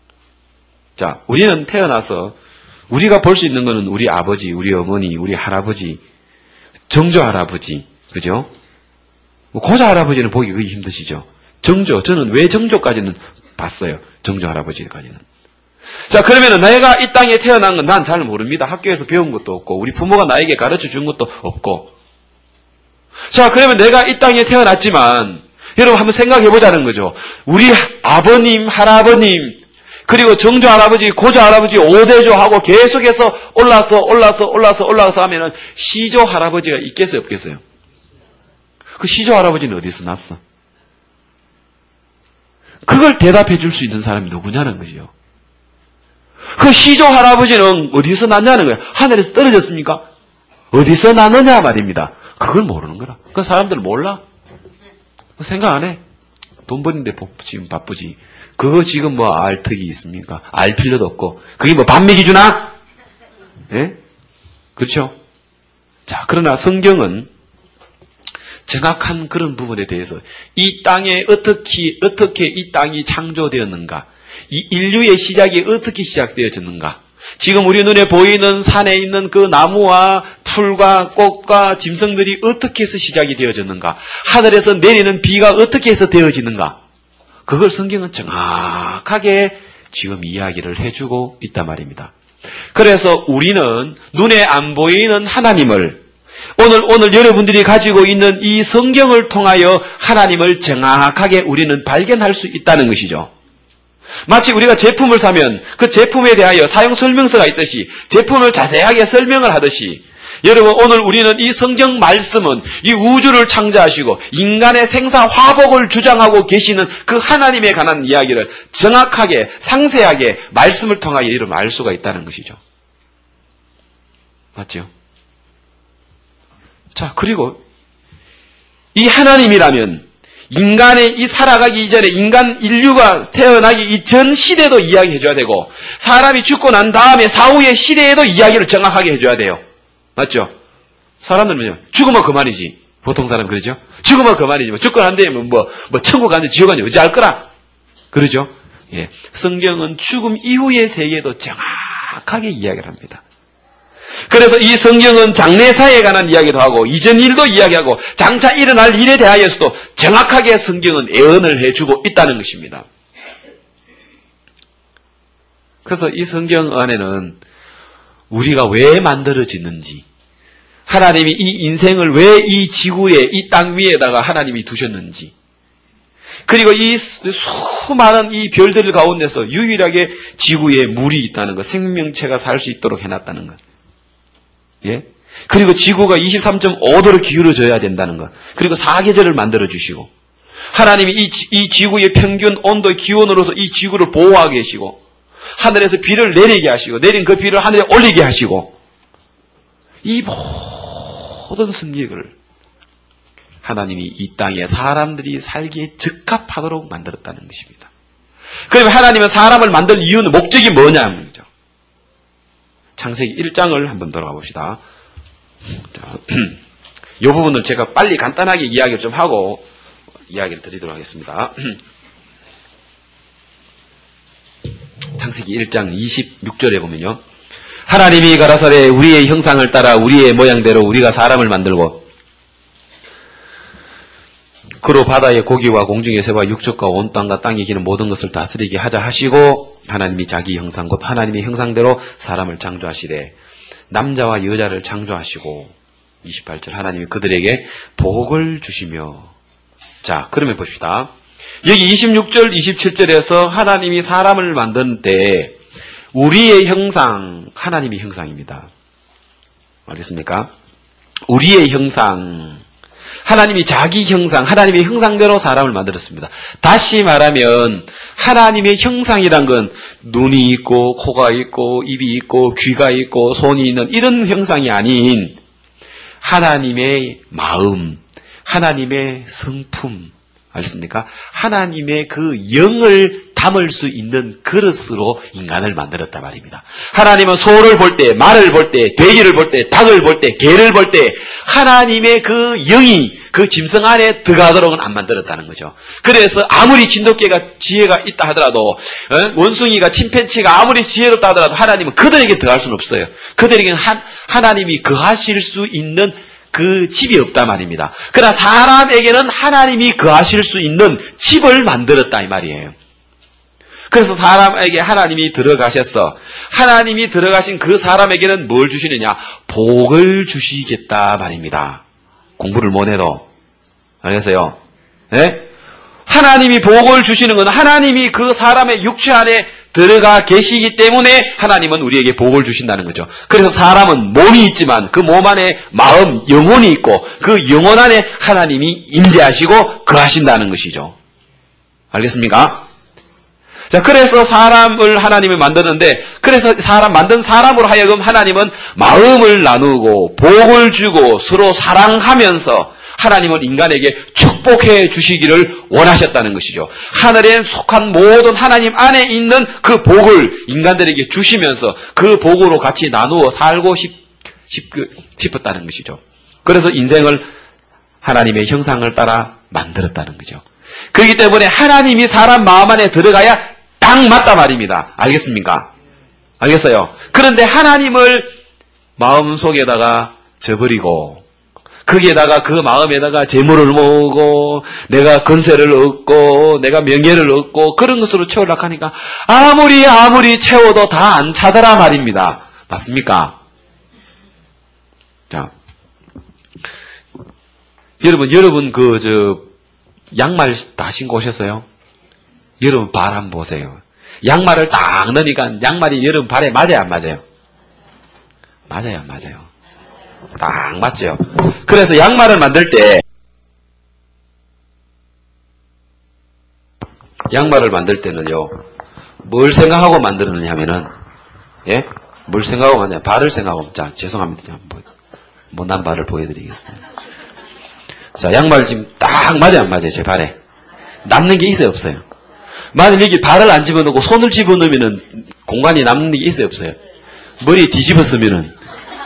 자, 우리는 태어나서 우리가 볼 수 있는 것은 우리 아버지, 우리 어머니, 우리 할아버지, 정조 할아버지, 그죠? 고조 할아버지는 보기 그게 힘드시죠. 정조, 저는 왜 정조까지는 봤어요. 정조 할아버지까지는. 자, 그러면은 내가 이 땅에 태어난 건 난 잘 모릅니다. 학교에서 배운 것도 없고 우리 부모가 나에게 가르쳐 준 것도 없고. 자, 그러면 내가 이 땅에 태어났지만 여러분 한번 생각해 보자는 거죠. 우리 아버님, 할아버님 그리고 정조 할아버지, 고조 할아버지, 오대조하고 계속해서 올라서 올라서 올라서 올라서 하면은 시조 할아버지가 있겠어요, 없겠어요? 그 시조 할아버지는 어디서 났어? 그걸 대답해 줄 수 있는 사람이 누구냐는 거죠. 그 시조 할아버지는 어디서 났냐는 거예요. 하늘에서 떨어졌습니까? 어디서 났느냐 말입니다. 그걸 모르는 거라. 그 사람들 몰라. 생각 안 해. 돈 버는데 지금 바쁘지. 그거 지금 뭐 알 턱이 있습니까? 알 필요도 없고. 그게 뭐 밥 먹이 주나? 예? 그렇죠? 자, 그러나 성경은 정확한 그런 부분에 대해서 이 땅에 어떻게, 어떻게 이 땅이 창조되었는가? 이 인류의 시작이 어떻게 시작되어졌는가? 지금 우리 눈에 보이는 산에 있는 그 나무와 풀과 꽃과 짐승들이 어떻게 해서 시작이 되어졌는가? 하늘에서 내리는 비가 어떻게 해서 되어지는가? 그걸 성경은 정확하게 지금 이야기를 해주고 있단 말입니다. 그래서 우리는 눈에 안 보이는 하나님을 오늘, 오늘 여러분들이 가지고 있는 이 성경을 통하여 하나님을 정확하게 우리는 발견할 수 있다는 것이죠. 마치 우리가 제품을 사면 그 제품에 대하여 사용 설명서가 있듯이 제품을 자세하게 설명을 하듯이 여러분 오늘 우리는 이 성경 말씀은 이 우주를 창조하시고 인간의 생사 화복을 주장하고 계시는 그 하나님에 관한 이야기를 정확하게 상세하게 말씀을 통하여 여러분 알 수가 있다는 것이죠. 맞죠? 자, 그리고 이 하나님이라면 인간의 이 살아가기 이전에 인간 인류가 태어나기 이전 시대도 이야기해줘야 되고 사람이 죽고 난 다음에 사후의 시대에도 이야기를 정확하게 해줘야 돼요. 맞죠? 사람들은요, 죽으면 그만이지. 보통 사람 그러죠? 죽으면 그만이지. 뭐 죽고 난 다음에 뭐, 뭐 천국 가는지 지옥 가는지 어찌 알 거라? 그러죠? 예. 성경은 죽음 이후의 세계도 정확하게 이야기를 합니다. 그래서 이 성경은 장래사에 관한 이야기도 하고 이전 일도 이야기하고 장차 일어날 일에 대하여서도 정확하게 성경은 예언을 해주고 있다는 것입니다. 그래서 이 성경 안에는 우리가 왜 만들어지는지 하나님이 이 인생을 왜 이 지구에 이 땅 위에다가 하나님이 두셨는지 그리고 이 수많은 이 별들 가운데서 유일하게 지구에 물이 있다는 것, 생명체가 살 수 있도록 해놨다는 것. 예? 그리고 지구가 이십삼 점 오 도로 기울어져야 된다는 것. 그리고 사계절을 만들어 주시고, 하나님이 이, 이 지구의 평균 온도 기온으로서 이 지구를 보호하고 계시고, 하늘에서 비를 내리게 하시고, 내린 그 비를 하늘에 올리게 하시고, 이 모든 섭리를 하나님이 이 땅에 사람들이 살기에 적합하도록 만들었다는 것입니다. 그러면 하나님은 사람을 만들 이유는, 목적이 뭐냐는 거죠. 창세기 일 장을 한번 돌아가 봅시다. 이 부분을 제가 빨리 간단하게 이야기를 좀 하고 이야기를 드리도록 하겠습니다. 창세기 일 장 이십육 절에 보면요. 하나님이 가라사대 우리의 형상을 따라 우리의 모양대로 우리가 사람을 만들고 그로 바다의 고기와 공중의 새와 육족과 온 땅과 땅에 기는 모든 것을 다스리게 하자 하시고 하나님이 자기 형상 곧 하나님의 형상대로 사람을 창조하시되 남자와 여자를 창조하시고 이십팔 절 하나님이 그들에게 복을 주시며 자 그러면 봅시다. 여기 이십육 절 이십칠 절에서 하나님이 사람을 만든 때 우리의 형상 하나님의 형상입니다. 알겠습니까? 우리의 형상 하나님이 자기 형상, 하나님의 형상대로 사람을 만들었습니다. 다시 말하면 하나님의 형상이란 건 눈이 있고 코가 있고 입이 있고 귀가 있고 손이 있는 이런 형상이 아닌 하나님의 마음, 하나님의 성품, 알겠습니까? 하나님의 그 영을 담을 수 있는 그릇으로 인간을 만들었단 말입니다. 하나님은 소를 볼 때, 말을 볼 때, 돼지를 볼 때, 닭을 볼 때, 개를 볼 때 하나님의 그 영이 그 짐승 안에 들어가도록은 안 만들었다는 거죠. 그래서 아무리 진돗개가 지혜가 있다 하더라도 어? 원숭이가 침팬치가 아무리 지혜롭다 하더라도 하나님은 그들에게 들어갈 수는 없어요. 그들에게는 한, 하나님이 거하실 수 있는 그 집이 없단 말입니다. 그러나 사람에게는 하나님이 거하실 수 있는 집을 만들었다 이 말이에요. 그래서 사람에게 하나님이 들어가셔서 하나님이 들어가신 그 사람에게는 뭘 주시느냐? 복을 주시겠다 말입니다. 공부를 못해도 알겠어요? 네? 하나님이 복을 주시는 건 하나님이 그 사람의 육체 안에 들어가 계시기 때문에 하나님은 우리에게 복을 주신다는 거죠. 그래서 사람은 몸이 있지만 그 몸 안에 마음, 영혼이 있고 그 영혼 안에 하나님이 임재하시고 거하신다는 것이죠. 알겠습니까? 자, 그래서 사람을 하나님이 만드는데 그래서 사람 만든 사람으로 하여금 하나님은 마음을 나누고 복을 주고 서로 사랑하면서 하나님은 인간에게 축복해 주시기를 원하셨다는 것이죠. 하늘에 속한 모든 하나님 안에 있는 그 복을 인간들에게 주시면서 그 복으로 같이 나누어 살고 싶, 싶, 싶었다는 것이죠. 그래서 인생을 하나님의 형상을 따라 만들었다는 거죠. 그렇기 때문에 하나님이 사람 마음 안에 들어가야 딱 맞다 말입니다. 알겠습니까? 알겠어요? 그런데 하나님을 마음속에다가 저버리고 거기에다가 그 마음에다가 재물을 모으고 내가 건세를 얻고 내가 명예를 얻고 그런 것으로 채우려고 하니까 아무리 아무리 채워도 다 안 차더라 말입니다. 맞습니까? 자, 여러분 여러분 그 저 양말 다 신고 오셨어요? 여러분 발 한번 보세요. 양말을 딱 넣으니까 양말이 여러분 발에 맞아요 안 맞아요? 맞아요 안 맞아요? 딱 맞죠? 그래서 양말을 만들 때 양말을 만들 때는요 뭘 생각하고 만들었느냐 하면은 예? 뭘 생각하고 만드냐 발을 생각하고 자 죄송합니다 뭐, 못난 발을 보여드리겠습니다. 자 양말 지금 딱 맞아요 안 맞아요? 제 발에 남는 게 있어요 없어요? 만약 여기 발을 안 집어넣고 손을 집어넣으면은 공간이 남는 게 있어요 없어요? 머리에 뒤집었으면은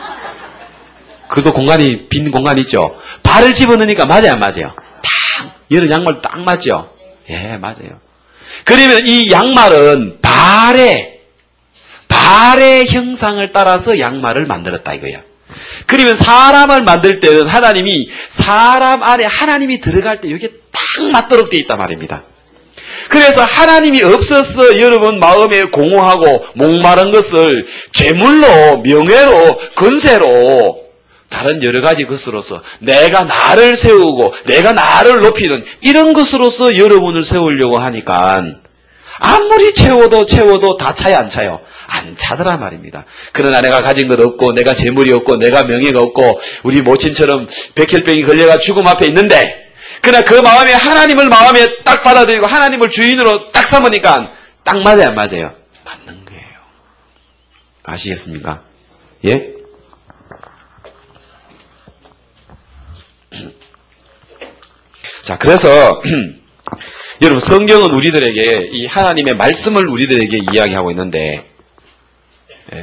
그도 공간이, 빈 공간이 있죠? 발을 집어넣으니까 맞아요, 안 맞아요? 딱, 얘는 양말 딱 맞죠? 예, 맞아요. 그러면 이 양말은 발의, 발의 형상을 따라서 양말을 만들었다 이거야. 그러면 사람을 만들 때는 하나님이 사람 안에 하나님이 들어갈 때 이게 딱 맞도록 되어 있단 말입니다. 그래서 하나님이 없어서 여러분 마음에 공허하고 목마른 것을 재물로, 명예로, 건세로 다른 여러 가지 것으로서 내가 나를 세우고 내가 나를 높이는 이런 것으로서 여러분을 세우려고 하니까 아무리 채워도 채워도 다 차요, 안 차요? 안 차더라 말입니다. 그러나 내가 가진 것 없고 내가 재물이 없고 내가 명예가 없고 우리 모친처럼 백혈병이 걸려가 죽음 앞에 있는데 그러나 그 마음에 하나님을 마음에 딱 받아들이고 하나님을 주인으로 딱 삼으니까 딱 맞아요, 안 맞아요? 맞는 거예요. 아시겠습니까? 예? 자, 그래서 여러분 성경은 우리들에게 이 하나님의 말씀을 우리들에게 이야기하고 있는데 예.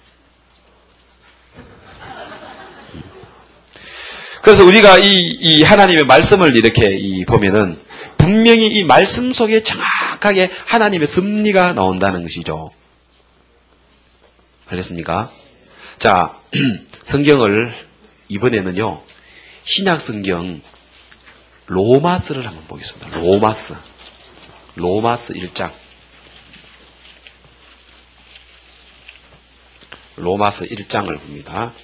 그래서 우리가 이, 이 하나님의 말씀을 이렇게 이 보면은 분명히 이 말씀 속에 정확하게 하나님의 섭리가 나온다는 것이죠. 알겠습니까? 자, 성경을 이번에는요 신약 성경 로마서를 한번 보겠습니다. 로마서. 로마서 일 장. 로마서 일 장을 봅니다.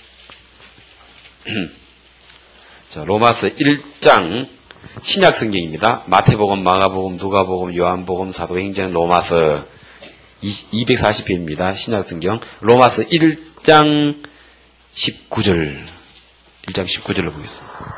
자, 로마서 일 장 신약 성경입니다. 마태복음, 마가복음, 누가복음, 요한복음, 사도행전, 로마서 이백사십 편입니다. 신약 성경. 로마서 일 장 십구 절. 일 장 십구 절을 보겠습니다.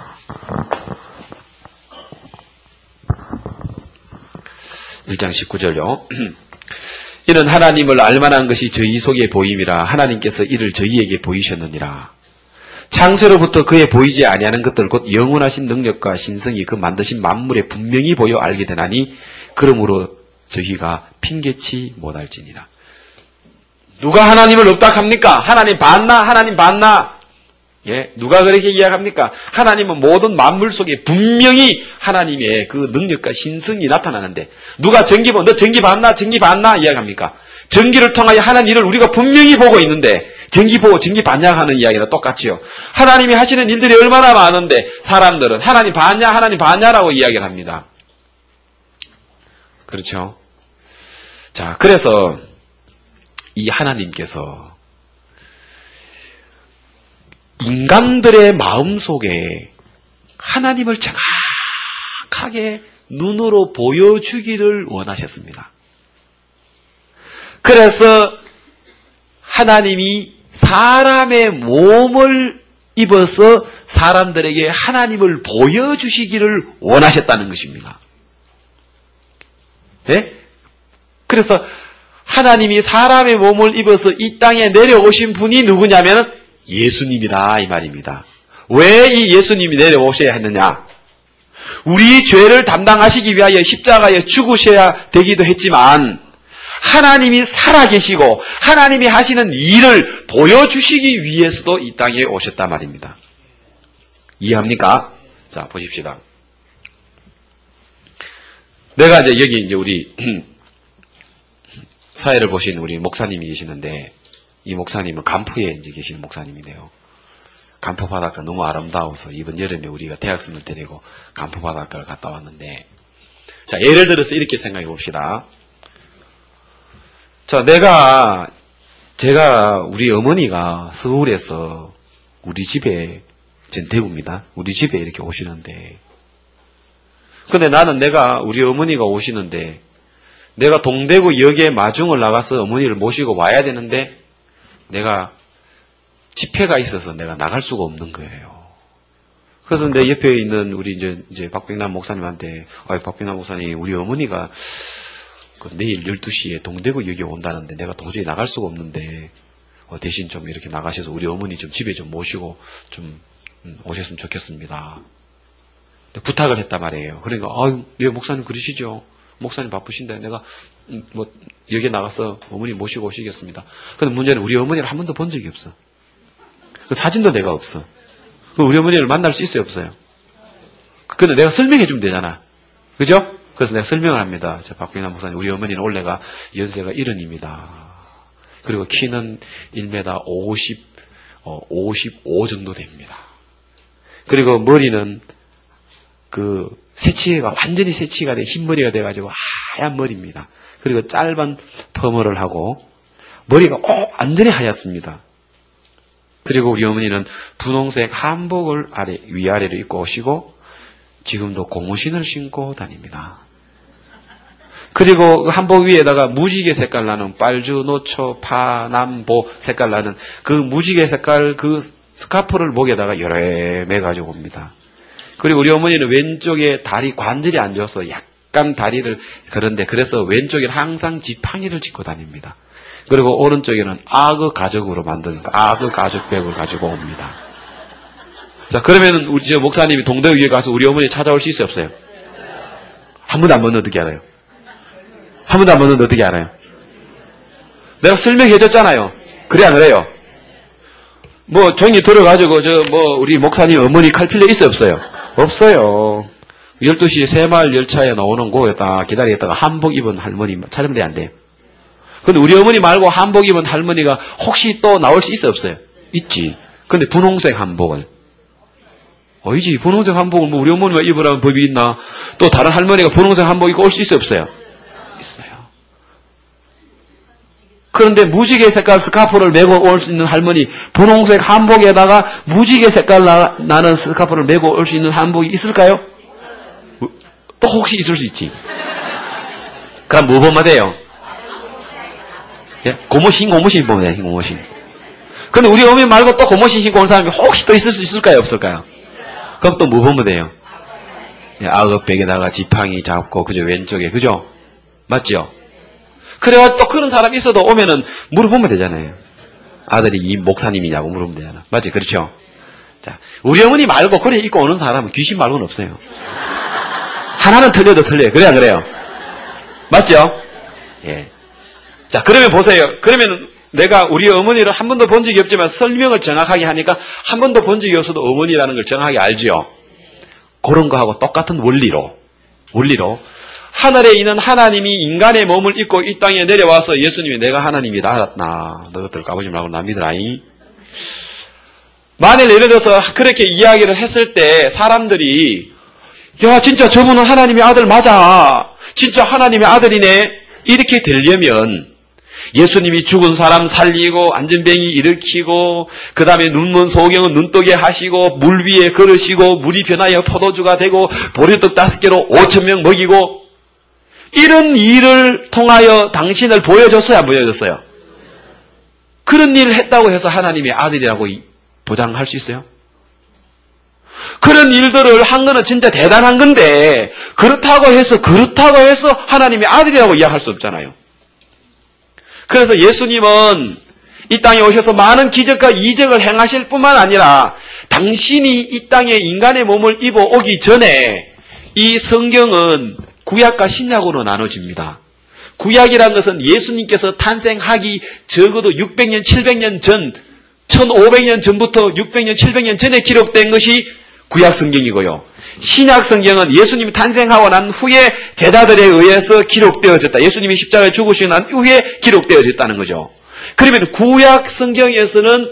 일 장 십구 절요. 이는 하나님을 알만한 것이 저희 속에 보임이라 하나님께서 이를 저희에게 보이셨느니라. 창세로부터 그에 보이지 아니하는 것들 곧 영원하신 능력과 신성이 그 만드신 만물에 분명히 보여 알게 되나니 그러므로 저희가 핑계치 못할지니라. 누가 하나님을 없다합니까? 하나님 봤나? 하나님 봤나? 예, 누가 그렇게 이야기합니까? 하나님은 모든 만물 속에 분명히 하나님의 그 능력과 신성이 나타나는데 누가 전기 보, 너 전기 봤나? 전기 봤나? 이야기합니까? 전기를 통하여 하는 일을 우리가 분명히 보고 있는데 전기 보고 전기 봤냐 하는 이야기랑 똑같지요. 하나님이 하시는 일들이 얼마나 많은데 사람들은 하나님 봤냐? 하나님 봤냐라고 이야기를 합니다. 그렇죠? 자, 그래서 이 하나님께서 인간들의 마음속에 하나님을 정확하게 눈으로 보여주기를 원하셨습니다. 그래서 하나님이 사람의 몸을 입어서 사람들에게 하나님을 보여주시기를 원하셨다는 것입니다. 네? 그래서 하나님이 사람의 몸을 입어서 이 땅에 내려오신 분이 누구냐면 예수님이다 이 말입니다. 왜 이 예수님이 내려오셔야 했느냐? 우리 죄를 담당하시기 위하여 십자가에 죽으셔야 되기도 했지만 하나님이 살아계시고 하나님이 하시는 일을 보여주시기 위해서도 이 땅에 오셨단 말입니다. 이해합니까? 자, 보십시다. 내가 이제 여기 이제 우리 사회를 보신 우리 목사님이 계시는데 이 목사님은 간포에 이제 계시는 목사님이네요. 간포 바닷가 너무 아름다워서 이번 여름에 우리가 대학생들 데리고 간포 바닷가를 갔다 왔는데, 자, 예를 들어서 이렇게 생각해 봅시다. 자, 내가, 제가, 우리 어머니가 서울에서 우리 집에, 전 대구입니다. 우리 집에 이렇게 오시는데, 근데 나는 내가, 우리 어머니가 오시는데, 내가 동대구 역에 마중을 나가서 어머니를 모시고 와야 되는데, 내가 집회가 있어서 내가 나갈 수가 없는 거예요. 그래서 내 옆에 있는 우리 이제, 이제 박병남 목사님한테, 아, 박병남 목사님, 우리 어머니가 그 내일 열두 시에 동대구 역에 온다는데 내가 도저히 나갈 수가 없는데, 어, 대신 좀 이렇게 나가셔서 우리 어머니 좀 집에 좀 모시고 좀 음, 오셨으면 좋겠습니다. 부탁을 했단 말이에요. 그러니까, 아유, 예, 목사님 그러시죠. 목사님 바쁘신데 내가 음, 뭐 여기에 나가서 어머니 모시고 오시겠습니다. 근데 문제는 우리 어머니를 한 번도 본 적이 없어. 그 사진도 내가 없어. 우리 어머니를 만날 수 있어요, 없어요? 근데 내가 설명해 주면 되잖아. 그죠? 그래서 내가 설명을 합니다. 저 박병남 목사님, 우리 어머니는 올해가 연세가 일흔입니다. 그리고 키는 일 미터 오십, 어, 오십오 정도 됩니다. 그리고 머리는 그 새치가 완전히 새치가 돼 흰머리가 돼가지고 하얀 머리입니다. 그리고 짧은 퍼머를 하고 머리가 꼭 완전히 하얗습니다. 그리고 우리 어머니는 분홍색 한복을 아래, 위아래로 입고 오시고 지금도 고무신을 신고 다닙니다. 그리고 그 한복 위에다가 무지개 색깔 나는 빨주, 노초, 파, 남보 색깔 나는 그 무지개 색깔 그 스카프를 목에다가 여러 해 매가지고 옵니다. 그리고 우리 어머니는 왼쪽에 다리 관절이 안 좋아서 약간 다리를 그런데 그래서 왼쪽에 항상 지팡이를 짚고 다닙니다. 그리고 오른쪽에는 악어 가죽으로 만든 악어 가죽백을 가지고 옵니다. 자, 그러면 우리 저 목사님이 동대 위에 가서 우리 어머니 찾아올 수 있어요, 없어요? 한 번도 안 봤는데 어떻게 알아요? 한 번도 안 봤는데 어떻게 알아요? 내가 설명해 줬잖아요. 그래 안 그래요? 뭐 종이 들어가지고 저 뭐 우리 목사님 어머니 칼 필요 있어요, 없어요? 없어요. 열두 시 새마을 열차에 나오는 거에다 기다리다가 한복 입은 할머니 찾으면 돼, 안 돼요? 근데 우리 어머니 말고 한복 입은 할머니가 혹시 또 나올 수 있어요, 없어요? 있지. 근데 분홍색 한복을. 어이지, 분홍색 한복을 뭐 우리 어머니가 입으라는 법이 있나? 또 다른 할머니가 분홍색 한복 입고 올 수 있어요, 없어요? 있어요. 그런데 무지개 색깔 스카프를 메고 올 수 있는 할머니, 분홍색 한복에다가 무지개 색깔 나, 나는 스카프를 메고 올 수 있는 한복이 있을까요? 또 혹시 있을 수 있지. 그럼 뭐 보면 돼요? 예? 고무신, 고무신 보면 돼요, 고무신. 근데 우리 어머니 말고 또 고무신 신고 온 사람이 혹시 또 있을 수 있을까요, 없을까요? 그럼 또 뭐 보면 돼요? 예, 악어백에다가 지팡이 잡고, 그죠, 왼쪽에, 그죠? 맞죠? 그래가 또 그런 사람이 있어도 오면은 물어보면 되잖아요. 아들이 이 목사님이냐고 물어보면 되잖아. 맞지? 그렇죠? 자, 우리 어머니 말고 그래 입고 오는 사람은 귀신 말고는 없어요. 하나는 틀려도 틀려요. 그래야 그래요. 맞죠? 예. 자, 그러면 보세요. 그러면 내가 우리 어머니를 한 번도 본 적이 없지만 설명을 정확하게 하니까 한 번도 본 적이 없어도 어머니라는 걸 정확하게 알지요. 그런 거하고 똑같은 원리로, 원리로 하늘에 있는 하나님이 인간의 몸을 입고 이 땅에 내려와서 예수님이 내가 하나님이다 알았나? 너희들 까부지 말고 나 믿으라잉. 만일 예를 들어서 그렇게 이야기를 했을 때 사람들이 야 진짜 저분은 하나님의 아들 맞아. 진짜 하나님의 아들이네. 이렇게 되려면 예수님이 죽은 사람 살리고 안전뱅이 일으키고 그 다음에 눈먼 소경은 눈뜨게 하시고 물 위에 걸으시고 물이 변하여 포도주가 되고 보리떡 다섯 개로 오천 명 먹이고 이런 일을 통하여 당신을 보여줬어요, 안 보여줬어요? 그런 일을 했다고 해서 하나님의 아들이라고 보장할 수 있어요? 그런 일들을 한 거는 진짜 대단한 건데 그렇다고 해서 그렇다고 해서 하나님의 아들이라고 이야기할 수 없잖아요. 그래서 예수님은 이 땅에 오셔서 많은 기적과 이적을 행하실 뿐만 아니라 당신이 이 땅에 인간의 몸을 입어 오기 전에 이 성경은 구약과 신약으로 나눠집니다. 구약이라는 것은 예수님께서 탄생하기 적어도 육백 년, 칠백 년 전, 천오백 년 전부터 육백 년, 칠백 년 전에 기록된 것이 구약 성경이고요. 신약 성경은 예수님이 탄생하고 난 후에 제자들에 의해서 기록되어졌다. 예수님이 십자가에 죽으시고 난 후에 기록되어졌다는 거죠. 그러면 구약 성경에서는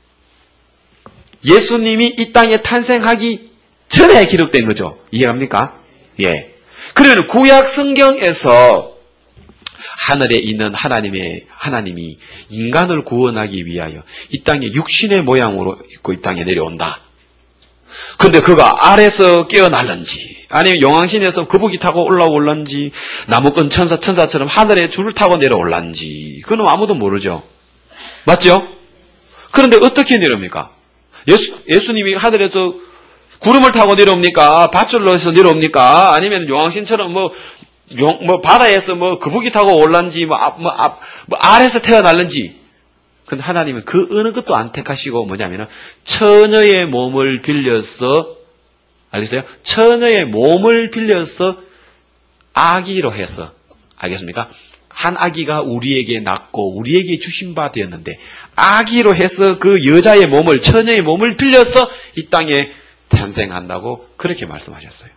예수님이 이 땅에 탄생하기 전에 기록된 거죠. 이해합니까? 예. 그러면 구약 성경에서 하늘에 있는 하나님의, 하나님이 인간을 구원하기 위하여 이 땅에 육신의 모양으로 입고 이 땅에 내려온다. 근데 그가 아래서 깨어날는지 아니면 용왕신에서 거북이 타고 올라올는지 나무꾼 천사, 천사처럼 하늘에 줄을 타고 내려올는지 그건 아무도 모르죠. 맞죠? 그런데 어떻게 내려옵니까? 예수, 예수님이 하늘에서 구름을 타고 내려옵니까? 밧줄로 해서 내려옵니까? 아니면 용왕신처럼 뭐, 용, 뭐, 바다에서 뭐, 거북이 타고 올란지, 뭐, 앞, 뭐, 앞, 뭐, 아래서 태어날는지. 근데 하나님은 그 어느 것도 안 택하시고 뭐냐면은, 처녀의 몸을 빌려서, 알겠어요? 처녀의 몸을 빌려서 아기로 해서, 알겠습니까? 한 아기가 우리에게 낳고, 우리에게 주신 바 되었는데, 아기로 해서 그 여자의 몸을, 처녀의 몸을 빌려서 이 땅에 탄생한다고 그렇게 말씀하셨어요.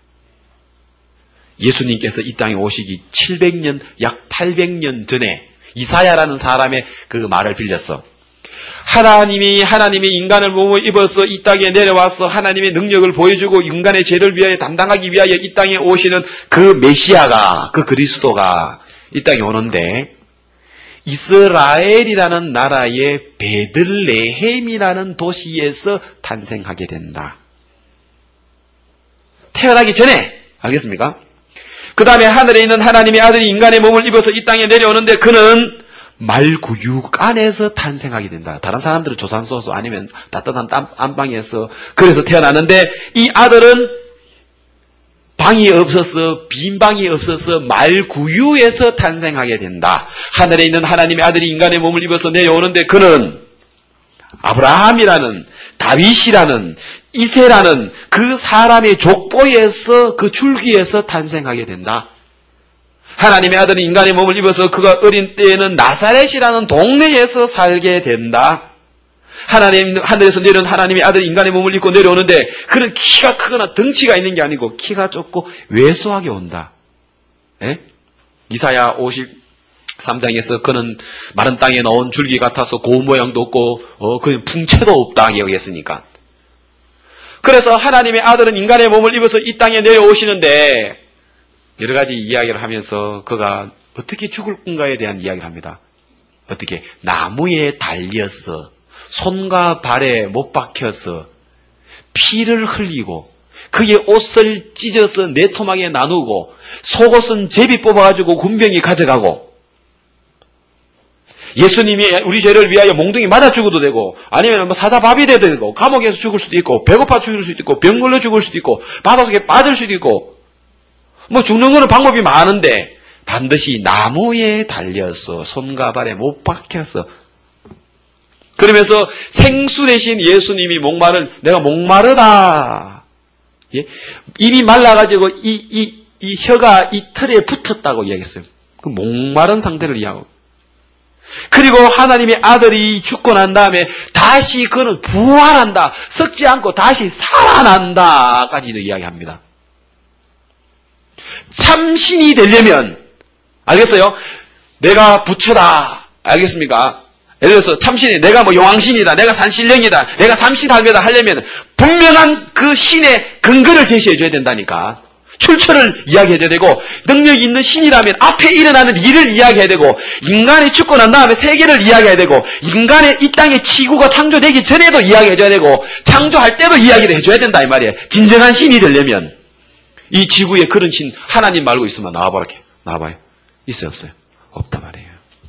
예수님께서 이 땅에 오시기 칠백 년, 약 팔백 년 전에 이사야라는 사람의 그 말을 빌렸어. 하나님이 하나님이 인간을 몸을 입어서 이 땅에 내려와서 하나님의 능력을 보여주고 인간의 죄를 위하여 담당하기 위하여 이 땅에 오시는 그 메시아가, 그 그리스도가 이 땅에 오는데 이스라엘이라는 나라의 베들레헴이라는 도시에서 탄생하게 된다. 태어나기 전에, 알겠습니까? 그 다음에 하늘에 있는 하나님의 아들이 인간의 몸을 입어서 이 땅에 내려오는데 그는 말구육 안에서 탄생하게 된다. 다른 사람들은 조산소서 아니면 따뜻한 안방에서 그래서 태어나는데 이 아들은 방이 없어서 빈 방이 없어서 말구유에서 탄생하게 된다. 하늘에 있는 하나님의 아들이 인간의 몸을 입어서 내려오는데 그는 아브라함이라는 다윗이라는 이세라는 그 사람의 족보에서 그 줄기에서 탄생하게 된다. 하나님의 아들은 인간의 몸을 입어서 그가 어린 때에는 나사렛이라는 동네에서 살게 된다. 하나님, 하늘에서 내려온 하나님의 아들이 인간의 몸을 입고 내려오는데 그는 키가 크거나 덩치가 있는 게 아니고 키가 좁고 왜소하게 온다. 예? 이사야 오십삼 장에서 그는 마른 땅에 나온 줄기 같아서 고운 모양도 없고 어, 그 풍채도 없다 여기했으니까. 그래서 하나님의 아들은 인간의 몸을 입어서 이 땅에 내려오시는데 여러 가지 이야기를 하면서 그가 어떻게 죽을 건가에 대한 이야기를 합니다. 어떻게? 나무에 달려서 손과 발에 못 박혀서 피를 흘리고 그의 옷을 찢어서 네 토막에 나누고 속옷은 제비 뽑아가지고 군병이 가져가고 예수님이 우리 죄를 위하여 몽둥이 맞아 죽어도 되고 아니면 뭐 사자밥이 돼도 되고 감옥에서 죽을 수도 있고 배고파 죽을 수도 있고 병 걸려 죽을 수도 있고 바닷속에 빠질 수도 있고 뭐 죽는 거는 방법이 많은데 반드시 나무에 달려서 손과 발에 못 박혀서 그러면서 생수 대신 예수님이 목마른 내가 목마르다. 예? 입이 말라가지고 이, 이, 이 혀가 이 털에 붙었다고 이야기했어요. 그 목마른 상태를 이야기하고. 그리고 하나님의 아들이 죽고 난 다음에 다시 그는 부활한다. 썩지 않고 다시 살아난다까지도 이야기합니다. 참신이 되려면 알겠어요? 내가 부처다. 알겠습니까? 예를 들어서 참신이 내가 뭐 용왕신이다. 내가 산신령이다. 내가 삼신할배다 하려면 분명한 그 신의 근거를 제시해 줘야 된다니까. 출처를 이야기해줘야 되고 능력이 있는 신이라면 앞에 일어나는 일을 이야기해야 되고 인간이 죽고 난 다음에 세계를 이야기해야 되고 인간의 이 땅의 지구가 창조되기 전에도 이야기해줘야 되고 창조할 때도 이야기를 해줘야 된다 이 말이에요. 진정한 신이 되려면 이 지구에 그런 신 하나님 말고 있으면 나와봐라. 나와봐요. 있어요 없어요? 없단 말이에요.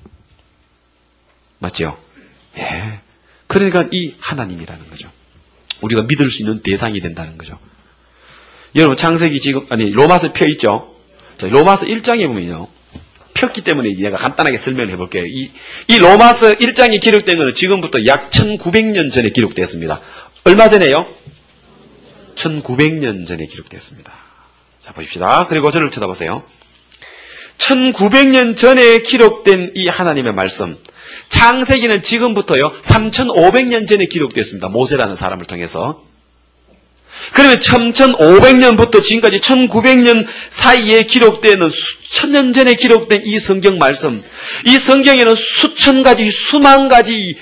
맞죠? 예. 그러니까 이 하나님이라는 거죠. 우리가 믿을 수 있는 대상이 된다는 거죠. 여러분 창세기 지금 아니 로마서 펴 있죠? 자, 로마서 일 장에 보면요. 폈기 때문에 내가 간단하게 설명을 해볼게요. 이, 이 로마서 일 장이 기록된 것은 지금부터 약 천구백 년 전에 기록됐습니다. 얼마 전에요? 천구백 년 전에 기록됐습니다. 자 보십시다. 그리고 저를 쳐다보세요. 천구백 년 전에 기록된 이 하나님의 말씀 창세기는 지금부터요 삼천오백 년 전에 기록됐습니다. 모세라는 사람을 통해서. 그러면 천오백 년부터 지금까지 천구백 년 사이에 기록되는 수천 년 전에 기록된 이 성경 말씀, 이 성경에는 수천 가지, 수만 가지,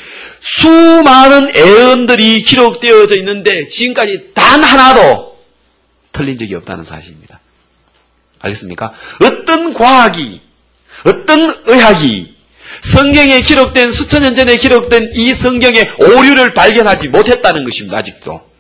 수많은 애언들이 기록되어져 있는데 지금까지 단 하나도 틀린 적이 없다는 사실입니다. 알겠습니까? 어떤 과학이, 어떤 의학이 성경에 기록된 수천 년 전에 기록된 이 성경의 오류를 발견하지 못했다는 것입니다. 아직도.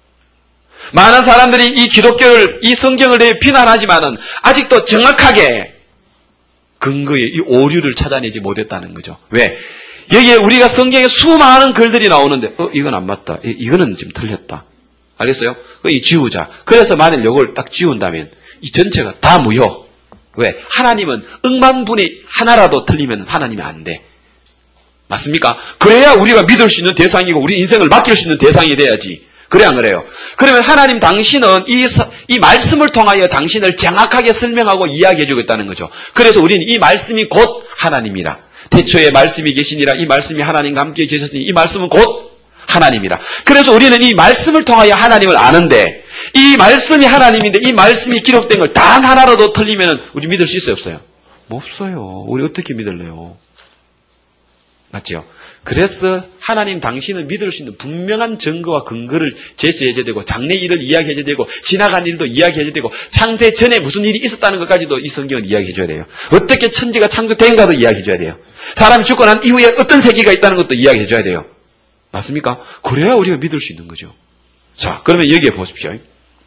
많은 사람들이 이 기독교를, 이 성경을 대해 비난하지만은 아직도 정확하게 근거의 이 오류를 찾아내지 못했다는 거죠. 왜? 여기에 우리가 성경에 수많은 글들이 나오는데, 어, 이건 안 맞다. 이, 이거는 지금 틀렸다. 알겠어요? 이 지우자. 그래서 만일 이걸 딱 지운다면 이 전체가 다 무효. 왜? 하나님은 억만분의 하나라도 틀리면 하나님이 안 돼. 맞습니까? 그래야 우리가 믿을 수 있는 대상이고 우리 인생을 맡길 수 있는 대상이 돼야지. 그래 안 그래요? 그러면 하나님 당신은 이, 이 말씀을 통하여 당신을 정확하게 설명하고 이야기해 주겠다는 거죠. 그래서 우리는 이 말씀이 곧 하나님이라. 태초에 말씀이 계시니라. 이 말씀이 하나님과 함께 계셨으니 이 말씀은 곧 하나님이라. 그래서 우리는 이 말씀을 통하여 하나님을 아는데 이 말씀이 하나님인데 이 말씀이 기록된 걸 단 하나라도 틀리면 우리 믿을 수 있어요 없어요? 없어요. 우리 어떻게 믿을래요? 맞죠? 그래서 하나님 당신을 믿을 수 있는 분명한 증거와 근거를 제시해줘야 되고, 장래 일을 이야기해줘야 되고, 지나간 일도 이야기해줘야 되고, 창세 전에 무슨 일이 있었다는 것까지도 이 성경은 이야기해줘야 돼요. 어떻게 천지가 창조된가도 이야기해줘야 돼요. 사람이 죽고 난 이후에 어떤 세계가 있다는 것도 이야기해줘야 돼요. 맞습니까? 그래야 우리가 믿을 수 있는 거죠. 자, 그러면 여기에 보십시오.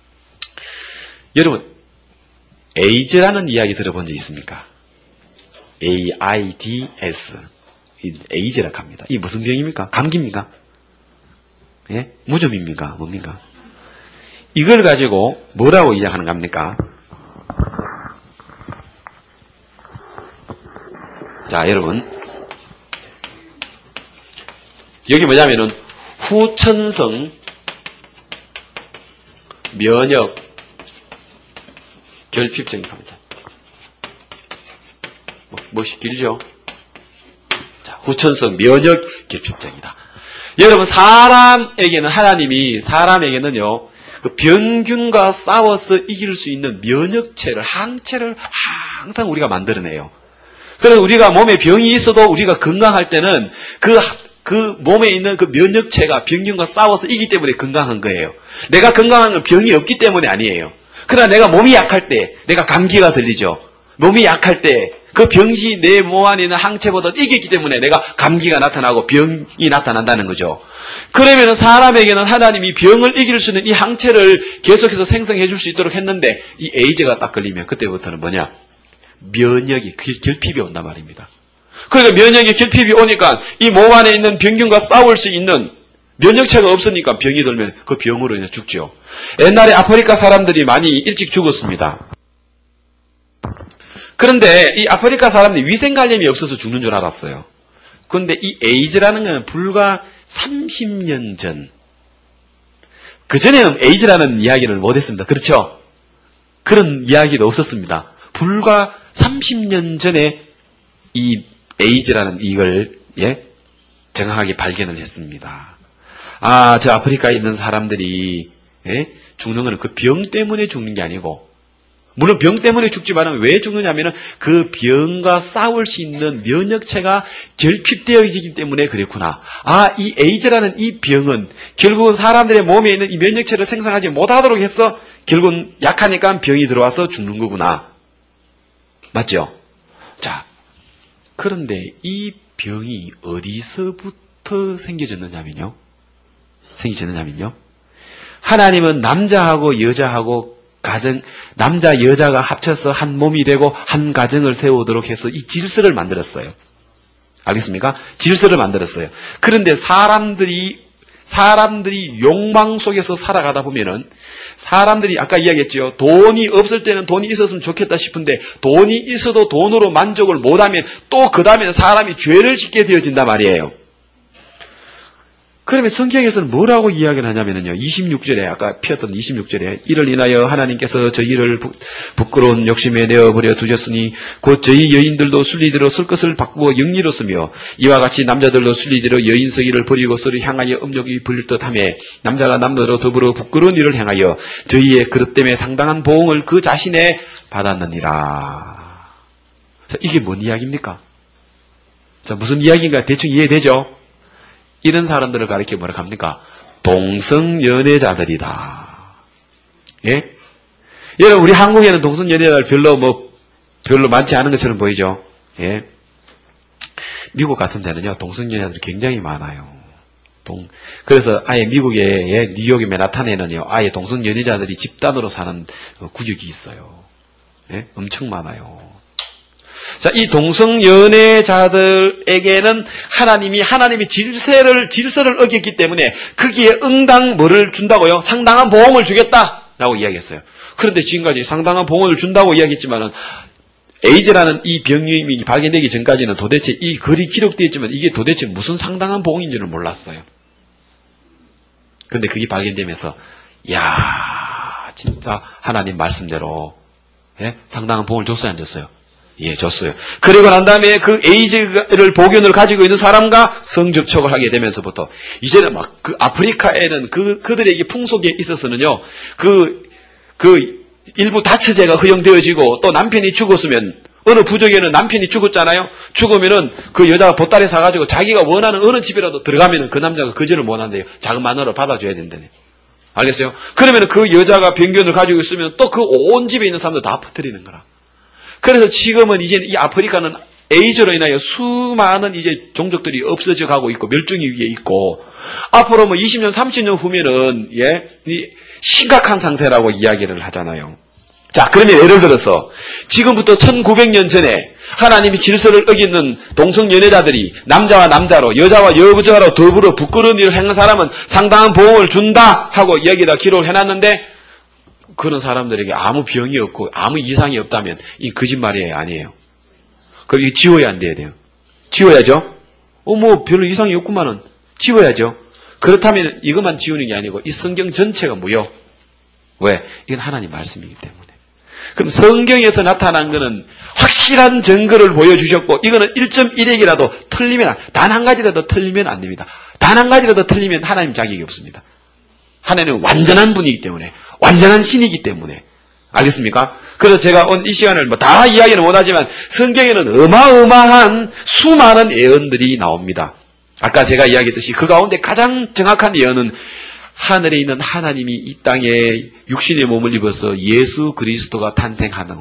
여러분, 에이즈라는 이야기 들어본 적 있습니까? 에이 아이 디 에스. 에이즈라고 합니다. 이 무슨 병입니까? 감기입니까? 예? 무좀입니까? 뭡니까? 이걸 가지고 뭐라고 이야기하는 겁니까? 자, 여러분. 여기 뭐냐면은 후천성 면역 결핍증입니다. 뭐, 무엇이 길죠? 자, 후천성 면역 결핍증이다. 여러분, 사람에게는, 하나님이 사람에게는요, 그 병균과 싸워서 이길 수 있는 면역체를, 항체를 항상 우리가 만들어내요. 그래서 우리가 몸에 병이 있어도 우리가 건강할 때는 그, 그 몸에 있는 그 면역체가 병균과 싸워서 이기기 때문에 건강한 거예요. 내가 건강한 건 병이 없기 때문에 아니에요. 그러나 내가 몸이 약할 때, 내가 감기가 들리죠. 몸이 약할 때, 그 병이 내 몸 안에 있는 항체보다 이겼기 때문에 내가 감기가 나타나고 병이 나타난다는 거죠. 그러면 사람에게는 하나님이 병을 이길 수 있는 이 항체를 계속해서 생성해 줄 수 있도록 했는데, 이 에이즈가 딱 걸리면 그때부터는 뭐냐? 면역이, 결핍이 온단 말입니다. 그러니까 면역이 결핍이 오니까 이 몸 안에 있는 병균과 싸울 수 있는 면역체가 없으니까 병이 들면 그 병으로 인해 죽죠. 옛날에 아프리카 사람들이 많이 일찍 죽었습니다. 그런데 이 아프리카 사람들이 위생관념이 없어서 죽는 줄 알았어요. 그런데 이 에이즈라는 건 불과 삼십 년 전, 그전에는 에이즈라는 이야기를 못했습니다. 그렇죠? 그런 이야기도 없었습니다. 불과 삼십 년 전에 이 에이즈라는 이걸, 예, 정확하게 발견을 했습니다. 아, 저 아프리카에 있는 사람들이, 예, 죽는 거는 그 병 때문에 죽는 게 아니고, 물론 병 때문에 죽지만 왜 죽느냐면은 그 병과 싸울 수 있는 면역체가 결핍되어지기 때문에 그렇구나. 아, 이 에이즈라는 이 병은 결국은 사람들의 몸에 있는 이 면역체를 생성하지 못하도록 해서 결국은 약하니까 병이 들어와서 죽는 거구나. 맞죠? 자, 그런데 이 병이 어디서부터 생겨졌느냐면요. 생겨졌느냐면요. 하나님은 남자하고 여자하고 가정, 남자, 여자가 합쳐서 한 몸이 되고 한 가정을 세우도록 해서 이 질서를 만들었어요. 알겠습니까? 질서를 만들었어요. 그런데 사람들이, 사람들이 욕망 속에서 살아가다 보면은 사람들이 아까 이야기했죠. 돈이 없을 때는 돈이 있었으면 좋겠다 싶은데 돈이 있어도 돈으로 만족을 못하면 또 그 다음에는 사람이 죄를 짓게 되어진단 말이에요. 그러면 성경에서는 뭐라고 이야기를 하냐면요. 이십육 절에, 아까 피었던 이십육 절에, 이를 인하여 하나님께서 저희를 부끄러운 욕심에 내어버려 두셨으니 곧 저희 여인들도 순리대로 쓸 것을 바꾸어 영리로 쓰며 이와 같이 남자들도 순리대로 여인서기를 버리고 서로 향하여 음욕이 불릴 듯하며 남자가 남자로 더불어 부끄러운 일을 행하여 저희의 그릇 때문에 상당한 보응을 그 자신에 받았느니라. 자, 이게 뭔 이야기입니까? 자, 무슨 이야기인가 대충 이해되죠? 이런 사람들을 가리켜 뭐라 합니까? 동성연애자들이다. 예? 여러분, 우리 한국에는 동성연애자들 별로 뭐, 별로 많지 않은 것처럼 보이죠? 예? 미국 같은 데는요, 동성연애자들이 굉장히 많아요. 동, 그래서 아예 미국의, 예, 뉴욕의 맨하탄에는요, 아예 동성연애자들이 집단으로 사는 구역이 있어요. 예? 엄청 많아요. 자, 이 동성연애자들에게는 하나님이, 하나님이 질서를, 질서를 어겼기 때문에 거기에 응당 뭐를 준다고요? 상당한 보험을 주겠다라고 이야기했어요. 그런데 지금까지 상당한 보험을 준다고 이야기했지만은, 에이즈라는 이 병이 발견되기 전까지는 도대체 이 글이 기록되어 있지만 이게 도대체 무슨 상당한 보험인 줄을 몰랐어요. 근데 그게 발견되면서, 야 진짜 하나님 말씀대로, 예? 상당한 보험을 줬어요, 안 줬어요? 예, 줬어요. 그리고 난 다음에 그 에이즈를 보균을 가지고 있는 사람과 성접촉을 하게 되면서부터 이제는 막 그 아프리카에는 그 그들에게 풍속에 있어서는요, 그 그 일부 다처제가 허용되어지고 또 남편이 죽었으면 어느 부족에는 남편이 죽었잖아요. 죽으면은 그 여자가 보따리 사가지고 자기가 원하는 어느 집이라도 들어가면은 그 남자가 거절을 못 한대요. 작은 마누라 받아줘야 된다네. 알겠어요? 그러면은 그 여자가 병균을 가지고 있으면 또 그 온 집에 있는 사람들 다 퍼뜨리는 거라. 그래서 지금은 이제 이 아프리카는 에이즈로 인하여 수많은 이제 종족들이 없어져 가고 있고 멸종위 위에 있고 앞으로 뭐 이십 년, 삼십 년 후면은 예, 이 심각한 상태라고 이야기를 하잖아요. 자, 그러면 예를 들어서 지금부터 천구백 년 전에 하나님이 질서를 어기는 동성연애자들이 남자와 남자로 여자와 여자로 더불어 부끄러운 일을 행한 사람은 상당한 보험을 준다 하고 여기다 기록을 해놨는데 그런 사람들에게 아무 병이 없고 아무 이상이 없다면 이 거짓말이에요, 아니에요? 그럼 이거 지워야 안 돼야 돼요. 지워야죠? 어, 뭐 별로 이상이 없구만은 지워야죠. 그렇다면 이것만 지우는 게 아니고 이 성경 전체가 무효. 왜? 이건 하나님 말씀이기 때문에. 그럼 성경에서 나타난 것은 확실한 증거를 보여주셨고 이거는 일 점 일 핵이라도 틀리면 단 한 가지라도 틀리면 안 됩니다. 단 한 가지라도 틀리면 하나님 자격이 없습니다. 하나님은 완전한 분이기 때문에 완전한 신이기 때문에 알겠습니까? 그래서 제가 오늘 이 시간을 뭐 다 이야기는 못하지만 성경에는 어마어마한 수많은 예언들이 나옵니다. 아까 제가 이야기했듯이 그 가운데 가장 정확한 예언은 하늘에 있는 하나님이 이 땅에 육신의 몸을 입어서 예수 그리스도가 탄생하는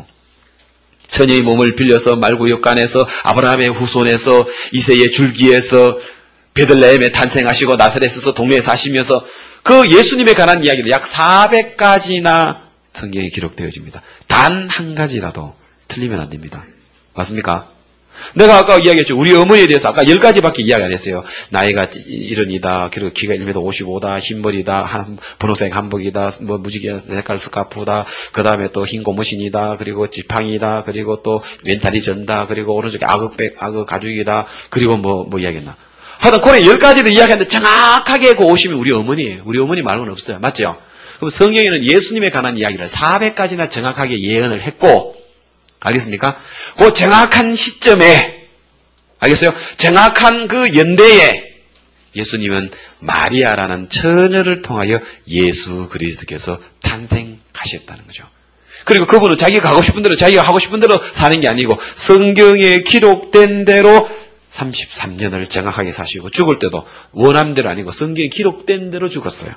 처녀의 몸을 빌려서 말구역간에서 아브라함의 후손에서 이새의 줄기에서 베들레헴에 탄생하시고 나사렛에서 동네에 사시면서 그 예수님에 관한 이야기를 약 사백 가지나 성경에 기록되어집니다. 단 한 가지라도 틀리면 안 됩니다. 맞습니까? 내가 아까 이야기했죠. 우리 어머니에 대해서 아까 열 가지밖에 이야기 안 했어요. 나이가 이런이다. 그리고 키가 일 미터 오십오다. 흰머리다. 한, 분홍색 한복이다. 뭐 무지개 색깔 스카프다. 그 다음에 또 흰 고무신이다. 그리고 지팡이다. 그리고 또 왼다리 전다. 그리고 오른쪽에 악어백, 악어 가죽이다. 그리고 뭐, 뭐 이야기했나. 하여튼 그래 열 가지를 이야기하는데 정확하게 그 오시면 우리 어머니예요. 우리 어머니 말고는 없어요. 맞죠? 그럼 성경에는 예수님에 관한 이야기를 사백 가지나 정확하게 예언을 했고 알겠습니까? 그 정확한 시점에, 알겠어요? 정확한 그 연대에 예수님은 마리아라는 처녀를 통하여 예수 그리스도께서 탄생하셨다는 거죠. 그리고 그분은 자기가 가고 싶은 대로, 자기가 하고 싶은 대로 사는 게 아니고 성경에 기록된 대로 삼십삼 년을 정확하게 사시고 죽을 때도 원함대로 아니고 성경에 기록된 대로 죽었어요.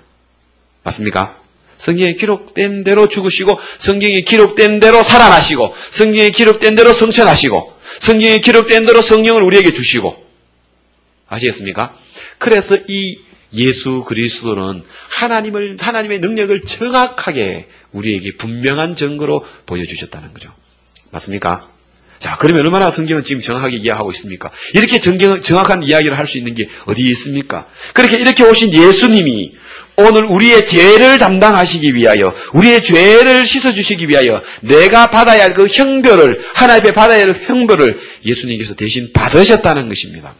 맞습니까? 성경에 기록된 대로 죽으시고 성경에 기록된 대로 살아나시고 성경에 기록된 대로 성천하시고 성경에 기록된 대로 성령을 우리에게 주시고 아시겠습니까? 그래서 이 예수 그리스도는 하나님을 하나님의 능력을 정확하게 우리에게 분명한 증거로 보여주셨다는 거죠. 맞습니까? 자, 그러면 얼마나 성경은 지금 정확하게 이해하고 있습니까? 이렇게 정경, 정확한 이야기를 할 수 있는 게 어디에 있습니까? 그렇게 이렇게 오신 예수님이 오늘 우리의 죄를 담당하시기 위하여 우리의 죄를 씻어주시기 위하여 내가 받아야 할 그 형벌을 하나님 앞에 받아야 할 형벌을 예수님께서 대신 받으셨다는 것입니다.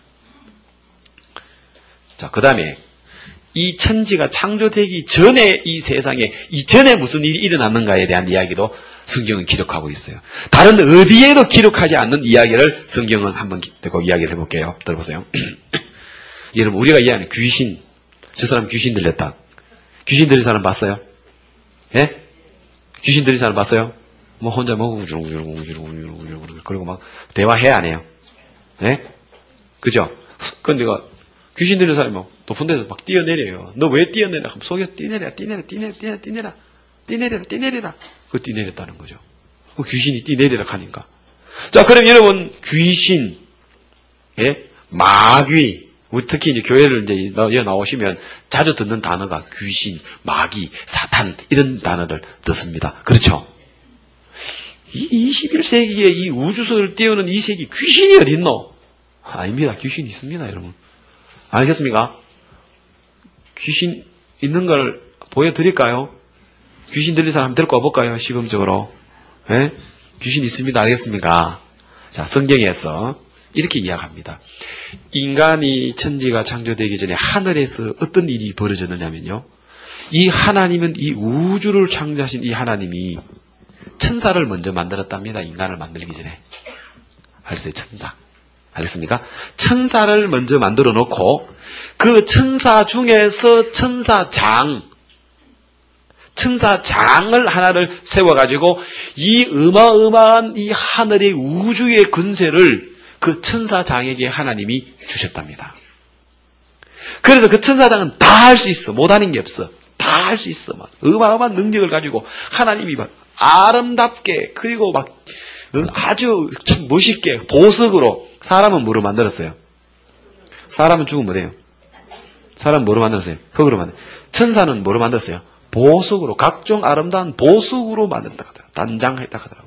자, 그 다음에 이 천지가 창조되기 전에 이 세상에 이전에 무슨 일이 일어났는가에 대한 이야기도 성경은 기록하고 있어요. 다른 어디에도 기록하지 않는 이야기를 성경은 한번 듣고 이야기를 해볼게요. 들어보세요. 여러분 우리가 이해하는 귀신, 저 사람 귀신 들렸다. 귀신 들린 사람 봤어요? 예? 귀신 들린 사람 봤어요? 뭐 혼자 뭐 우르르르르르르르르 그리고 막 대화해 안 해요? 예? 그죠? 근데 내가 귀신 들린 사람이 막 높은 데서 막 뛰어내려요. 너 왜 뛰어내려? 그럼 속에서 뛰내려, 뛰내려, 뛰내려, 뛰내려, 뛰내려, 뛰내려라, 뛰내려라. 그 뛰내렸다는 거죠. 그 귀신이 뛰내리라 하니까. 자, 그럼 여러분 귀신, 예, 마귀, 특히 이제 교회를 이제 여기 나오시면 자주 듣는 단어가 귀신, 마귀, 사탄 이런 단어를 듣습니다. 그렇죠? 이 이십일 세기에 이 우주선을 띄우는 이 세기 귀신이 어디 있노? 아닙니다. 귀신이 있습니다, 여러분. 알겠습니까? 귀신 있는 걸 보여드릴까요? 귀신 들린 사람 데리고 와볼까요? 시범적으로. 예? 귀신 있습니다. 알겠습니까? 자, 성경에서 이렇게 이야기합니다. 인간이 천지가 창조되기 전에 하늘에서 어떤 일이 벌어졌느냐면요. 이 하나님은 이 우주를 창조하신 이 하나님이 천사를 먼저 만들었답니다. 인간을 만들기 전에. 알았어요? 천사. 알겠습니까? 천사를 먼저 만들어 놓고 그 천사 중에서 천사장, 천사장을 하나를 세워가지고 이 어마어마한 이 하늘의 우주의 근세를 그 천사장에게 하나님이 주셨답니다. 그래서 그 천사장은 다 할 수 있어. 못하는 게 없어. 다 할 수 있어. 막 어마어마한 능력을 가지고 하나님이 막 아름답게 그리고 막 아주 참 멋있게 보석으로 사람은 뭐로 만들었어요? 사람은 죽으면 뭐래요? 사람은 뭐로 만들었어요? 흙으로 만들었어요. 천사는 뭐로 만들었어요? 보석으로 각종 아름다운 보석으로 만든다 하더라고요. 단장했다 하더라고요.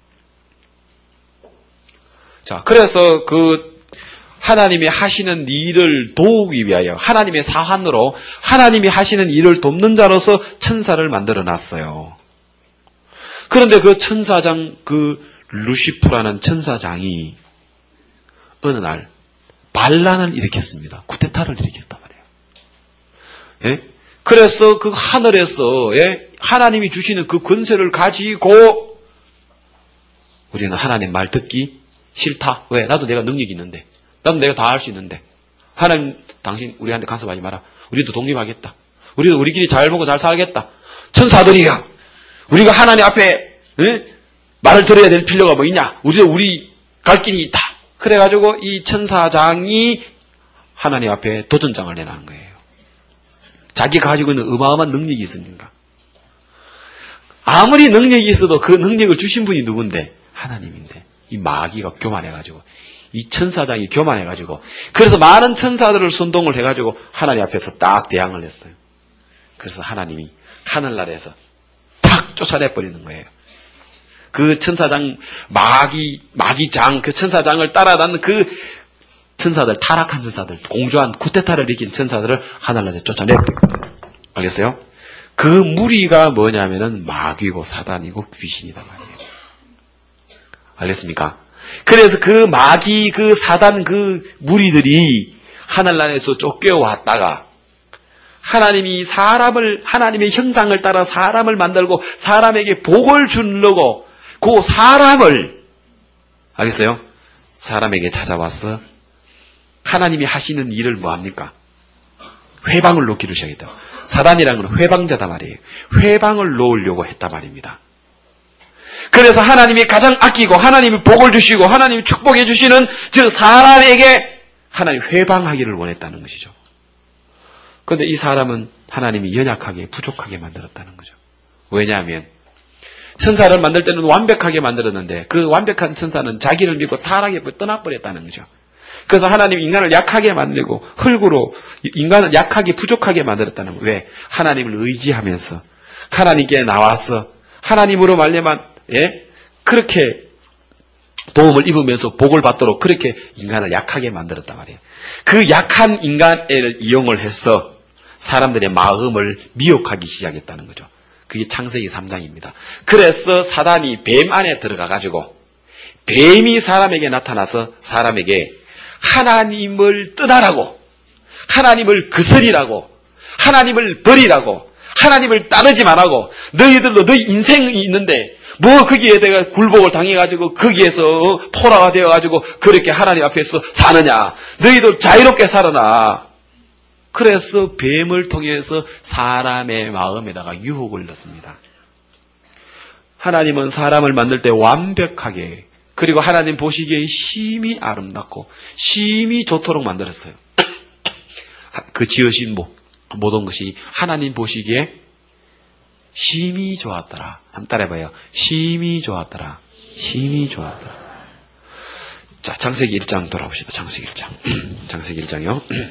자, 그래서 그 하나님이 하시는 일을 도우기 위하여 하나님의 사환으로 하나님이 하시는 일을 돕는 자로서 천사를 만들어 놨어요. 그런데 그 천사장 그 루시프라는 천사장이 어느 날 반란을 일으켰습니다. 쿠데타를 일으켰단 말이에요. 예? 그래서 그 하늘에서 예? 하나님이 주시는 그 권세를 가지고 우리는 하나님 말 듣기 싫다. 왜? 나도 내가 능력이 있는데. 나도 내가 다 할 수 있는데. 하나님 당신 우리한테 간섭하지 마라. 우리도 독립하겠다. 우리도 우리끼리 잘 먹고 잘 살겠다. 천사들이야. 우리가 하나님 앞에 예? 말을 들어야 될 필요가 뭐 있냐. 우리도 우리 갈 길이 있다. 그래가지고 이 천사장이 하나님 앞에 도전장을 내놓은 거예요. 자기가 가지고 있는 어마어마한 능력이 있으니까. 아무리 능력이 있어도 그 능력을 주신 분이 누군데? 하나님인데. 이 마귀가 교만해가지고. 이 천사장이 교만해가지고. 그래서 많은 천사들을 선동을 해가지고 하나님 앞에서 딱 대항을 했어요. 그래서 하나님이 하늘나라에서 탁 쫓아내버리는 거예요. 그 천사장, 마귀, 마귀장, 그 천사장을 따라다니는 그 천사들, 타락한 천사들, 공조한 쿠데타를 일으킨 천사들을 하늘나라에 쫓아내버렸거든요. 알겠어요? 그 무리가 뭐냐면은 마귀고 사단이고 귀신이다 말이에요. 알겠습니까? 그래서 그 마귀, 그 사단, 그 무리들이 하늘나라에서 쫓겨왔다가 하나님이 사람을, 하나님의 형상을 따라 사람을 만들고 사람에게 복을 주려고 그 사람을, 알겠어요? 사람에게 찾아와서 하나님이 하시는 일을 뭐합니까? 회방을 놓기를 시작했다. 사단이라는 건 회방자다 말이에요. 회방을 놓으려고 했단 말입니다. 그래서 하나님이 가장 아끼고 하나님이 복을 주시고 하나님이 축복해 주시는 저 사람에게 하나님 회방하기를 원했다는 것이죠. 그런데 이 사람은 하나님이 연약하게 부족하게 만들었다는 거죠. 왜냐하면 천사를 만들 때는 완벽하게 만들었는데 그 완벽한 천사는 자기를 믿고 타락해 떠나버렸다는 거죠. 그래서 하나님 인간을 약하게 만들고 흙으로 인간을 약하게 부족하게 만들었다는 거예요. 왜? 하나님을 의지하면서 하나님께 나와서 하나님으로 말려만 예? 그렇게 도움을 입으면서 복을 받도록 그렇게 인간을 약하게 만들었단 말이에요. 그 약한 인간을 이용을 해서 사람들의 마음을 미혹하기 시작했다는 거죠. 그게 창세기 삼 장입니다. 그래서 사단이 뱀 안에 들어가가지고 뱀이 사람에게 나타나서 사람에게 하나님을 떠나라고, 하나님을 거스리라고, 하나님을 버리라고, 하나님을 따르지 말라고, 너희들도 너희 인생이 있는데 뭐 거기에 내가 굴복을 당해가지고 거기에서 포로가 되어가지고 그렇게 하나님 앞에서 사느냐. 너희도 자유롭게 살아라. 그래서 뱀을 통해서 사람의 마음에다가 유혹을 넣습니다. 하나님은 사람을 만들 때 완벽하게 그리고 하나님 보시기에 심히 아름답고 심히 좋도록 만들었어요. 그 지으신 모든 것이 하나님 보시기에 심히 좋았더라. 한번 따라해봐요. 심히 좋았더라. 심히 좋았더라. 자, 창세기 일 장 돌아봅시다. 창세기 일 장. 창세기 일 장이요.